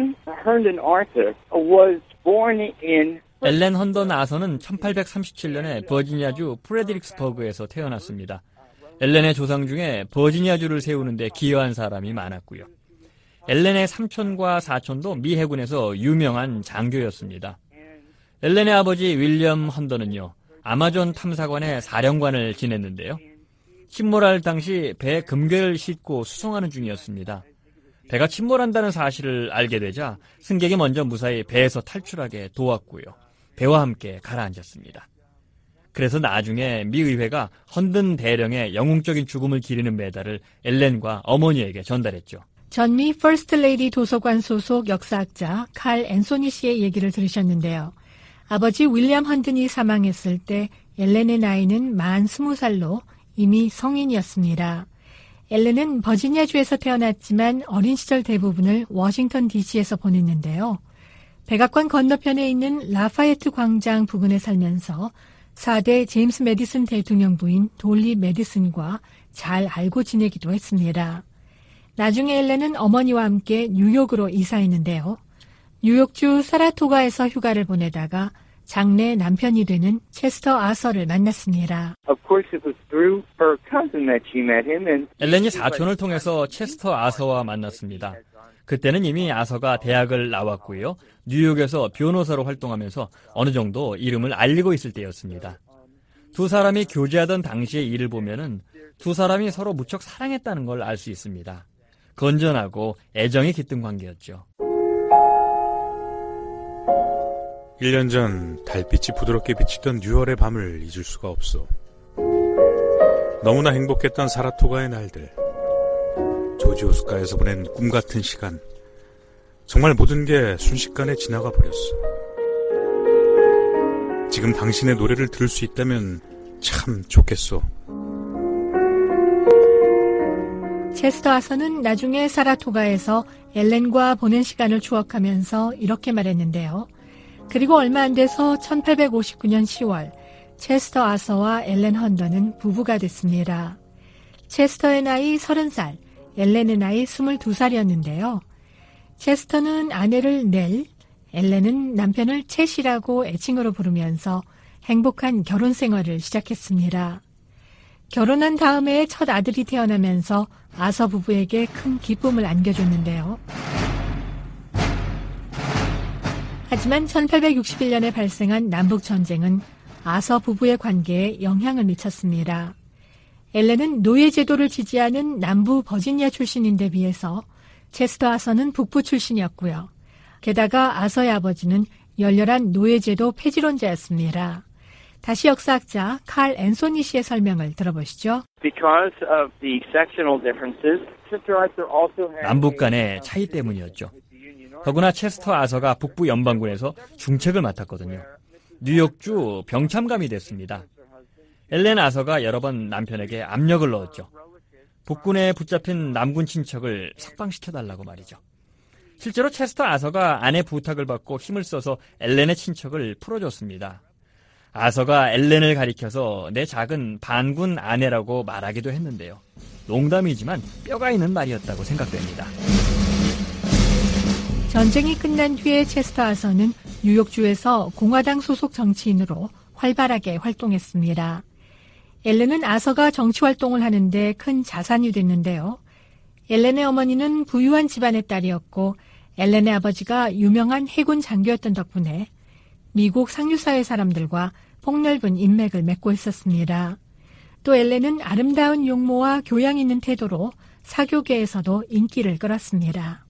엘렌 헌던 아서는 1837년에 버지니아주 프레드릭스버그에서 태어났습니다. 엘렌의 조상 중에 버지니아주를 세우는 데 기여한 사람이 많았고요. 엘렌의 삼촌과 사촌도 미 해군에서 유명한 장교였습니다. 엘렌의 아버지 윌리엄 헌던은요, 아마존 탐사관의 사령관을 지냈는데요. 침몰할 당시 배에 금괴를 싣고 수송하는 중이었습니다. 배가 침몰한다는 사실을 알게 되자 승객이 먼저 무사히 배에서 탈출하게 도왔고요. 배와 함께 가라앉았습니다. 그래서 나중에 미 의회가 헌든 대령의 영웅적인 죽음을 기리는 메달을 엘렌과 어머니에게 전달했죠. 전미 퍼스트 레이디 도서관 소속 역사학자 칼 앤소니 씨의 얘기를 들으셨는데요. 아버지 윌리엄 헌든이 사망했을 때 엘렌의 나이는 만 20살로 이미 성인이었습니다. 엘렌은 버지니아주에서 태어났지만 어린 시절 대부분을 워싱턴 DC에서 보냈는데요. 백악관 건너편에 있는 라파예트 광장 부근에 살면서 4대 제임스 메디슨 대통령 부인 돌리 메디슨과 잘 알고 지내기도 했습니다. 나중에 엘렌은 어머니와 함께 뉴욕으로 이사했는데요. 뉴욕주 사라토가에서 휴가를 보내다가 장래 남편이 되는 체스터 아서를 만났습니다. 엘렌이 사촌을 통해서 체스터 아서와 만났습니다. 그때는 이미 아서가 대학을 나왔고요. 뉴욕에서 변호사로 활동하면서 어느 정도 이름을 알리고 있을 때였습니다. 두 사람이 교제하던 당시의 일을 보면은 두 사람이 서로 무척 사랑했다는 걸 알 수 있습니다. 건전하고 애정이 깃든 관계였죠. 1년 전 달빛이 부드럽게 비치던 6월의 밤을 잊을 수가 없어. 너무나 행복했던 사라토가의 날들. 조지 오스카에서 보낸 꿈같은 시간. 정말 모든 게 순식간에 지나가 버렸어. 지금 당신의 노래를 들을 수 있다면 참 좋겠소. 체스터 아서는 나중에 사라토가에서 엘렌과 보낸 시간을 추억하면서 이렇게 말했는데요. 그리고 얼마 안 돼서 1859년 10월 체스터 아서와 엘렌 헌던은 부부가 됐습니다. 체스터의 나이 30살, 엘렌의 나이 22살이었는데요. 체스터는 아내를 넬, 엘렌은 남편을 챗이라고 애칭으로 부르면서 행복한 결혼 생활을 시작했습니다. 결혼한 다음에 첫 아들이 태어나면서 아서 부부에게 큰 기쁨을 안겨줬는데요. 하지만 1861년에 발생한 남북전쟁은 아서 부부의 관계에 영향을 미쳤습니다. 엘렌은 노예제도를 지지하는 남부 버지니아 출신인데 비해서 체스터 아서는 북부 출신이었고요. 게다가 아서의 아버지는 열렬한 노예제도 폐지론자였습니다. 다시 역사학자 칼 앤소니 씨의 설명을 들어보시죠. 남북 간의 차이 때문이었죠. 더구나 체스터 아서가 북부 연방군에서 중책을 맡았거든요. 뉴욕주 병참감이 됐습니다. 엘렌 아서가 여러 번 남편에게 압력을 넣었죠. 북군에 붙잡힌 남군 친척을 석방시켜달라고 말이죠. 실제로 체스터 아서가 아내 부탁을 받고 힘을 써서 엘렌의 친척을 풀어줬습니다. 아서가 엘렌을 가리켜서 내 작은 반군 아내라고 말하기도 했는데요. 농담이지만 뼈가 있는 말이었다고 생각됩니다. 전쟁이 끝난 뒤에 체스터 아서는 뉴욕주에서 공화당 소속 정치인으로 활발하게 활동했습니다. 엘렌은 아서가 정치활동을 하는데 큰 자산이 됐는데요. 엘렌의 어머니는 부유한 집안의 딸이었고 엘렌의 아버지가 유명한 해군 장교였던 덕분에 미국 상류사회 사람들과 폭넓은 인맥을 맺고 있었습니다. 또 엘렌은 아름다운 용모와 교양 있는 태도로 사교계에서도 인기를 끌었습니다.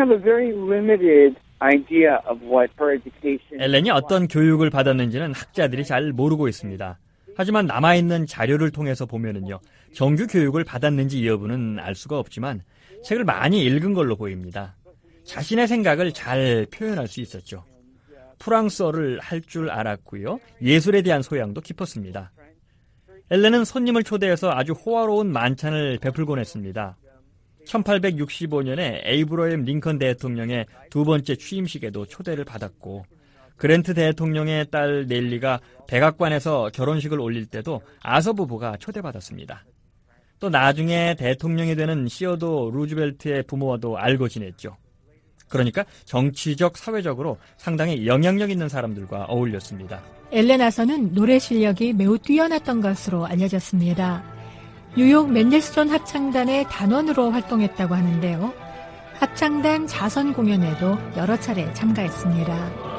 엘렌이 어떤 교육을 받았는지는 학자들이 잘 모르고 있습니다. 하지만 남아있는 자료를 통해서 보면은요, 정규 교육을 받았는지 여부는 알 수가 없지만 책을 많이 읽은 걸로 보입니다. 자신의 생각을 잘 표현할 수 있었죠. 프랑스어를 할 줄 알았고요. 예술에 대한 소양도 깊었습니다. 엘렌은 손님을 초대해서 아주 호화로운 만찬을 베풀곤 했습니다. 1865년에 에이브러햄 링컨 대통령의 두 번째 취임식에도 초대를 받았고 그랜트 대통령의 딸 넬리가 백악관에서 결혼식을 올릴 때도 아서 부부가 초대받았습니다. 또 나중에 대통령이 되는 시어도 루즈벨트의 부모와도 알고 지냈죠. 그러니까 정치적, 사회적으로 상당히 영향력 있는 사람들과 어울렸습니다. 엘렌 아서는 노래 실력이 매우 뛰어났던 것으로 알려졌습니다. 뉴욕 맨델스존 합창단의 단원으로 활동했다고 하는데요. 합창단 자선 공연에도 여러 차례 참가했습니다.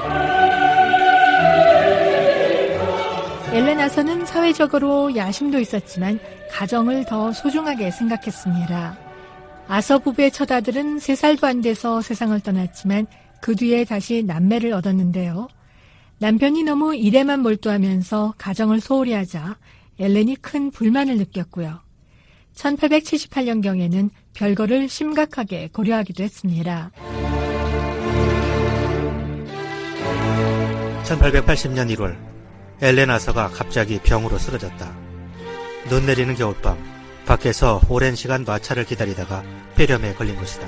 엘렌 아서는 사회적으로 야심도 있었지만 가정을 더 소중하게 생각했습니다. 아서 부부의 첫 아들은 3살도 안 돼서 세상을 떠났지만 그 뒤에 다시 남매를 얻었는데요. 남편이 너무 일에만 몰두하면서 가정을 소홀히 하자 엘렌이 큰 불만을 느꼈고요. 1878년경에는 별거를 심각하게 고려하기도 했습니다. 1880년 1월 엘렌 아서가 갑자기 병으로 쓰러졌다. 눈 내리는 겨울밤 밖에서 오랜 시간 마차를 기다리다가 폐렴에 걸린 것이다.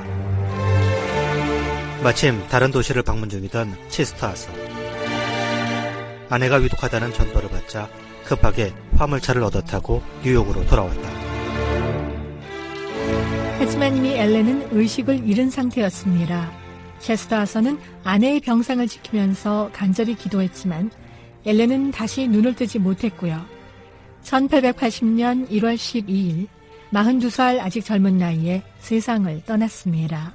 마침 다른 도시를 방문 중이던 체스터 아서. 아내가 위독하다는 전보를 받자 급하게 화물차를 얻어 타고 뉴욕으로 돌아왔다. 하지만 이미 엘렌은 의식을 잃은 상태였습니다. 체스터 아서는 아내의 병상을 지키면서 간절히 기도했지만 엘렌은 다시 눈을 뜨지 못했고요. 1880년 1월 12일 42살 아직 젊은 나이에 세상을 떠났습니다.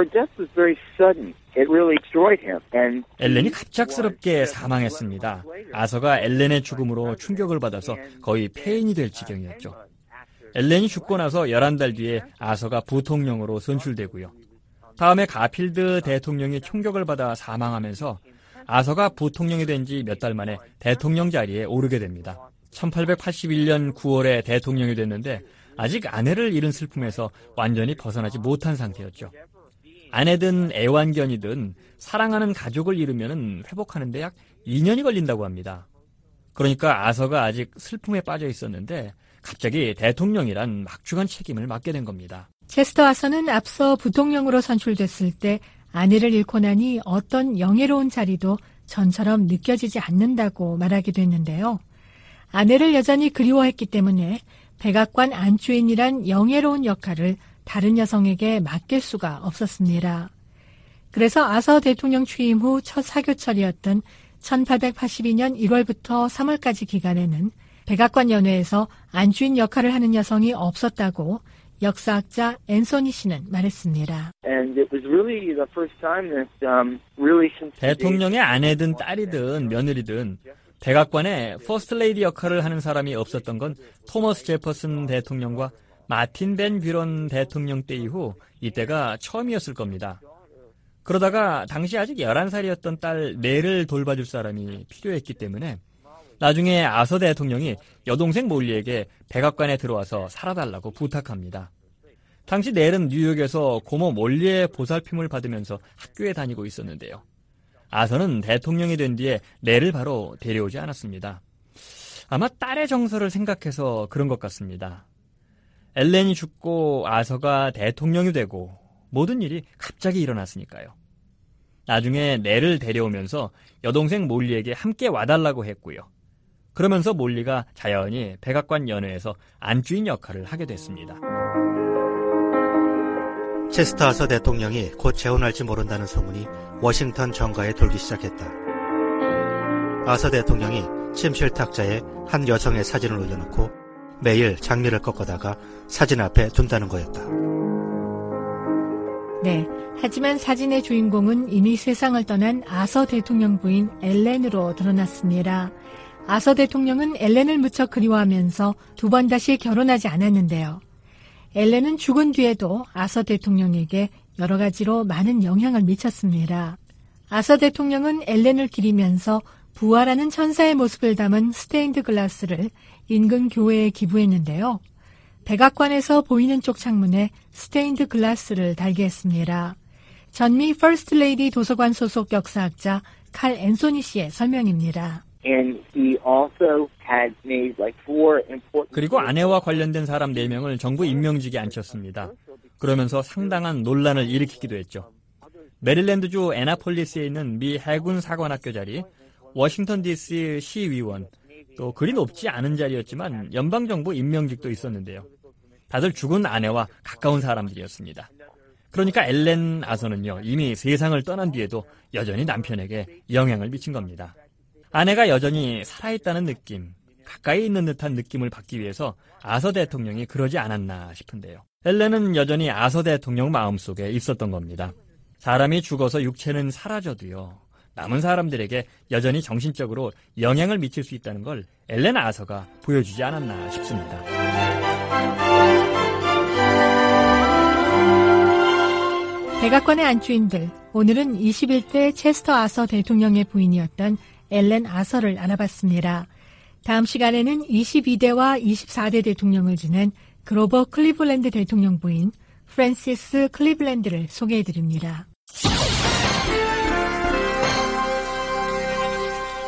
엘렌이 갑작스럽게 사망했습니다. 아서가 엘렌의 죽음으로 충격을 받아서 거의 폐인이 될 지경이었죠. 엘렌이 죽고 나서 11달 뒤에 아서가 부통령으로 선출되고요. 다음에 가필드 대통령이 총격을 받아 사망하면서 아서가 부통령이 된 지 몇 달 만에 대통령 자리에 오르게 됩니다. 1881년 9월에 대통령이 됐는데 아직 아내를 잃은 슬픔에서 완전히 벗어나지 못한 상태였죠. 아내든 애완견이든 사랑하는 가족을 잃으면 회복하는데 약 2년이 걸린다고 합니다. 그러니까 아서가 아직 슬픔에 빠져 있었는데 갑자기 대통령이란 막중한 책임을 맡게 된 겁니다. 체스터 아서는 앞서 부통령으로 선출됐을 때 아내를 잃고 나니 어떤 영예로운 자리도 전처럼 느껴지지 않는다고 말하기도 했는데요. 아내를 여전히 그리워했기 때문에 백악관 안주인이란 영예로운 역할을 다른 여성에게 맡길 수가 없었습니다. 그래서 아서 대통령 취임 후 첫 사교철이었던 1882년 1월부터 3월까지 기간에는 백악관 연회에서 안주인 역할을 하는 여성이 없었다고 역사학자 앤소니 씨는 말했습니다. 대통령의 아내든 딸이든 며느리든 백악관에 퍼스트 레이디 역할을 하는 사람이 없었던 건 토머스 제퍼슨 대통령과 마틴 벤 뷰런 대통령 때 이후 이때가 처음이었을 겁니다. 그러다가 당시 아직 11살이었던 딸 넬을 돌봐줄 사람이 필요했기 때문에 나중에 아서 대통령이 여동생 몰리에게 백악관에 들어와서 살아달라고 부탁합니다. 당시 넬은 뉴욕에서 고모 몰리의 보살핌을 받으면서 학교에 다니고 있었는데요. 아서는 대통령이 된 뒤에 넬을 바로 데려오지 않았습니다. 아마 딸의 정서를 생각해서 그런 것 같습니다. 엘렌이 죽고 아서가 대통령이 되고 모든 일이 갑자기 일어났으니까요. 나중에 넬을 데려오면서 여동생 몰리에게 함께 와달라고 했고요. 그러면서 몰리가 자연히 백악관 연회에서 안주인 역할을 하게 됐습니다. 체스터 아서 대통령이 곧 재혼할지 모른다는 소문이 워싱턴 정가에 돌기 시작했다. 아서 대통령이 침실 탁자에 한 여성의 사진을 올려놓고 매일 장미를 꺾어다가 사진 앞에 둔다는 거였다. 네, 하지만 사진의 주인공은 이미 세상을 떠난 아서 대통령 부인 엘렌으로 드러났습니다. 아서 대통령은 엘렌을 무척 그리워하면서 2번 다시 결혼하지 않았는데요. 엘렌은 죽은 뒤에도 아서 대통령에게 여러 가지로 많은 영향을 미쳤습니다. 아서 대통령은 엘렌을 기리면서 부활하는 천사의 모습을 담은 스테인드 글라스를 인근 교회에 기부했는데요. 백악관에서 보이는 쪽 창문에 스테인드 글라스를 달게 했습니다. 전미 퍼스트 레이디 도서관 소속 역사학자 칼 앤소니 씨의 설명입니다. 그리고 아내와 관련된 사람 4명을 정부 임명직에 앉혔습니다. 그러면서 상당한 논란을 일으키기도 했죠. 메릴랜드주 애나폴리스에 있는 미 해군 사관학교 자리, 워싱턴 DC 시의원, 또 그리 높지 않은 자리였지만 연방정부 임명직도 있었는데요. 다들 죽은 아내와 가까운 사람들이었습니다. 그러니까 엘렌 아서는요, 이미 세상을 떠난 뒤에도 여전히 남편에게 영향을 미친 겁니다. 아내가 여전히 살아있다는 느낌, 가까이 있는 듯한 느낌을 받기 위해서 아서 대통령이 그러지 않았나 싶은데요. 엘렌은 여전히 아서 대통령 마음속에 있었던 겁니다. 사람이 죽어서 육체는 사라져도요, 남은 사람들에게 여전히 정신적으로 영향을 미칠 수 있다는 걸 엘렌 아서가 보여주지 않았나 싶습니다. 백악관의 안주인들, 오늘은 21대 체스터 아서 대통령의 부인이었던 엘렌 아서를 알아봤습니다. 다음 시간에는 22대와 24대 대통령을 지낸 그로버 클리블랜드 대통령 부인 프랜시스 클리블랜드를 소개해드립니다.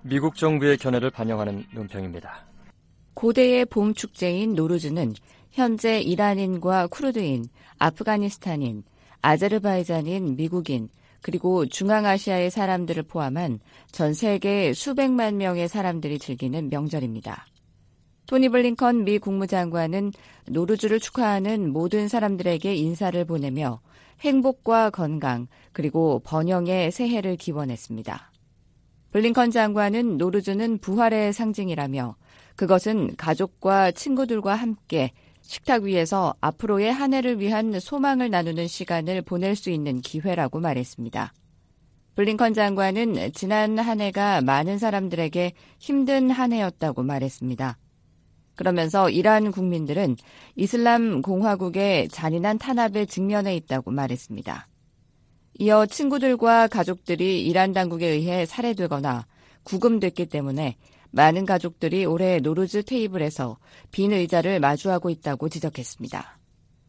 미국 정부의 견해를 반영하는 논평입니다. 고대의 봄 축제인 노루즈는 현재 이란인과 쿠르드인, 아프가니스탄인, 아제르바이잔인, 미국인, 그리고 중앙아시아의 사람들을 포함한 전 세계 수백만 명의 사람들이 즐기는 명절입니다. 토니 블링컨 미 국무장관은 노루즈를 축하하는 모든 사람들에게 인사를 보내며 행복과 건강 그리고 번영의 새해를 기원했습니다. 블링컨 장관은 노루즈는 부활의 상징이라며 그것은 가족과 친구들과 함께 식탁 위에서 앞으로의 한 해를 위한 소망을 나누는 시간을 보낼 수 있는 기회라고 말했습니다. 블링컨 장관은 지난 한 해가 많은 사람들에게 힘든 한 해였다고 말했습니다. 그러면서 이란 국민들은 이슬람 공화국의 잔인한 탄압에 직면해 있다고 말했습니다. 이어 친구들과 가족들이 이란 당국에 의해 살해되거나 구금됐기 때문에 많은 가족들이 올해 노루즈 테이블에서 빈 의자를 마주하고 있다고 지적했습니다.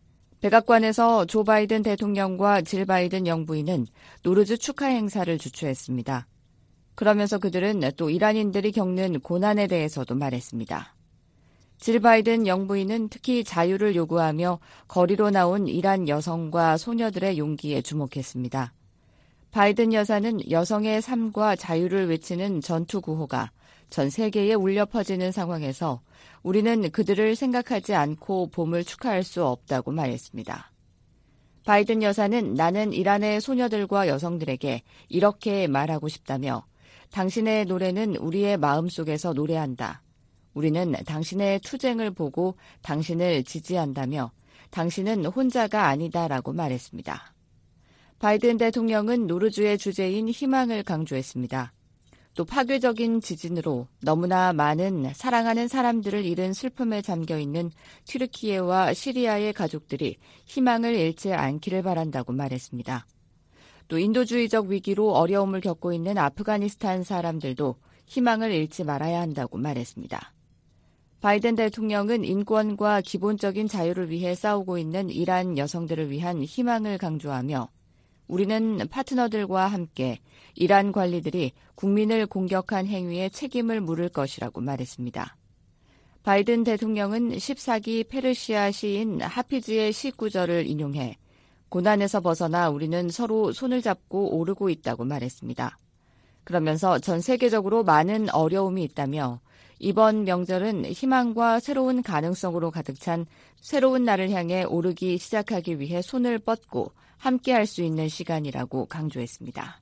백악관에서 조 바이든 대통령과 질 바이든 영부인은 노루즈 축하 행사를 주최했습니다. 그러면서 그들은 또 이란인들이 겪는 고난에 대해서도 말했습니다. 질 바이든 영부인은 특히 자유를 요구하며 거리로 나온 이란 여성과 소녀들의 용기에 주목했습니다. 바이든 여사는 여성의 삶과 자유를 외치는 전투 구호가 전 세계에 울려 퍼지는 상황에서 우리는 그들을 생각하지 않고 봄을 축하할 수 없다고 말했습니다. 바이든 여사는 나는 이란의 소녀들과 여성들에게 이렇게 말하고 싶다며 당신의 노래는 우리의 마음속에서 노래한다. 우리는 당신의 투쟁을 보고 당신을 지지한다며 당신은 혼자가 아니다라고 말했습니다. 바이든 대통령은 노루즈의 주제인 희망을 강조했습니다. 또 파괴적인 지진으로 너무나 많은 사랑하는 사람들을 잃은 슬픔에 잠겨있는 튀르키예와 시리아의 가족들이 희망을 잃지 않기를 바란다고 말했습니다. 또 인도주의적 위기로 어려움을 겪고 있는 아프가니스탄 사람들도 희망을 잃지 말아야 한다고 말했습니다. 바이든 대통령은 인권과 기본적인 자유를 위해 싸우고 있는 이란 여성들을 위한 희망을 강조하며 우리는 파트너들과 함께 이란 관리들이 국민을 공격한 행위에 책임을 물을 것이라고 말했습니다. 바이든 대통령은 14기 페르시아 시인 하피즈의 시 구절을 인용해 고난에서 벗어나 우리는 서로 손을 잡고 오르고 있다고 말했습니다. 그러면서 전 세계적으로 많은 어려움이 있다며 이번 명절은 희망과 새로운 가능성으로 가득 찬 새로운 날을 향해 오르기 시작하기 위해 손을 뻗고 함께할 수 있는 시간이라고 강조했습니다.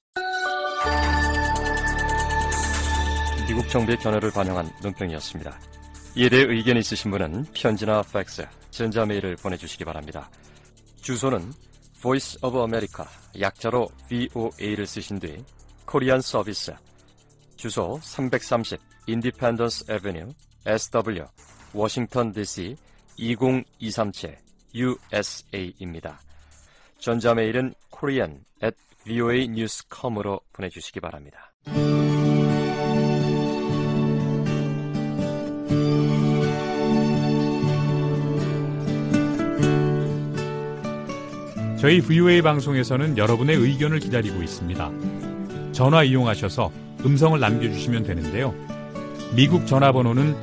미국 정부의 견해를 반영한 논평이었습니다. 이에 대해 의견이 있으신 분은 편지나 팩스, 전자메일을 보내주시기 바랍니다. 주소는 Voice of America, 약자로 VOA를 쓰신 뒤 코리안 서비스, 주소 330 Independence Avenue, SW, 워싱턴 DC 20237 USA입니다. 전자메일은 korean@voanews.com으로 보내주시기 바랍니다. 저희 VOA 방송에서는 여러분의 의견을 기다리고 있습니다. 전화 이용하셔서 음성을 남겨주시면 되는데요. 미국 전화번호는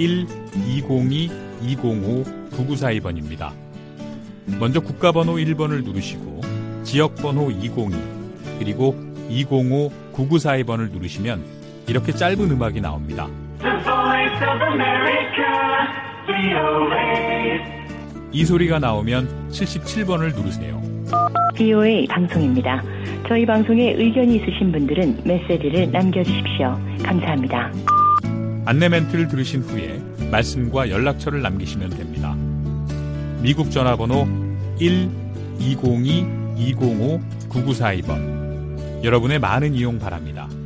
1-202-205-9942번입니다. 먼저 국가번호 1번을 누르시고 지역번호 202 그리고 205-9942번을 누르시면 이렇게 짧은 음악이 나옵니다. 이 소리가 나오면 77번을 누르세요. VOA 방송입니다. 저희 방송에 의견이 있으신 분들은 메시지를 남겨주십시오. 감사합니다. 안내 멘트를 들으신 후에 말씀과 연락처를 남기시면 됩니다. 미국 전화번호 1-202-205-9942번. 여러분의 많은 이용 바랍니다.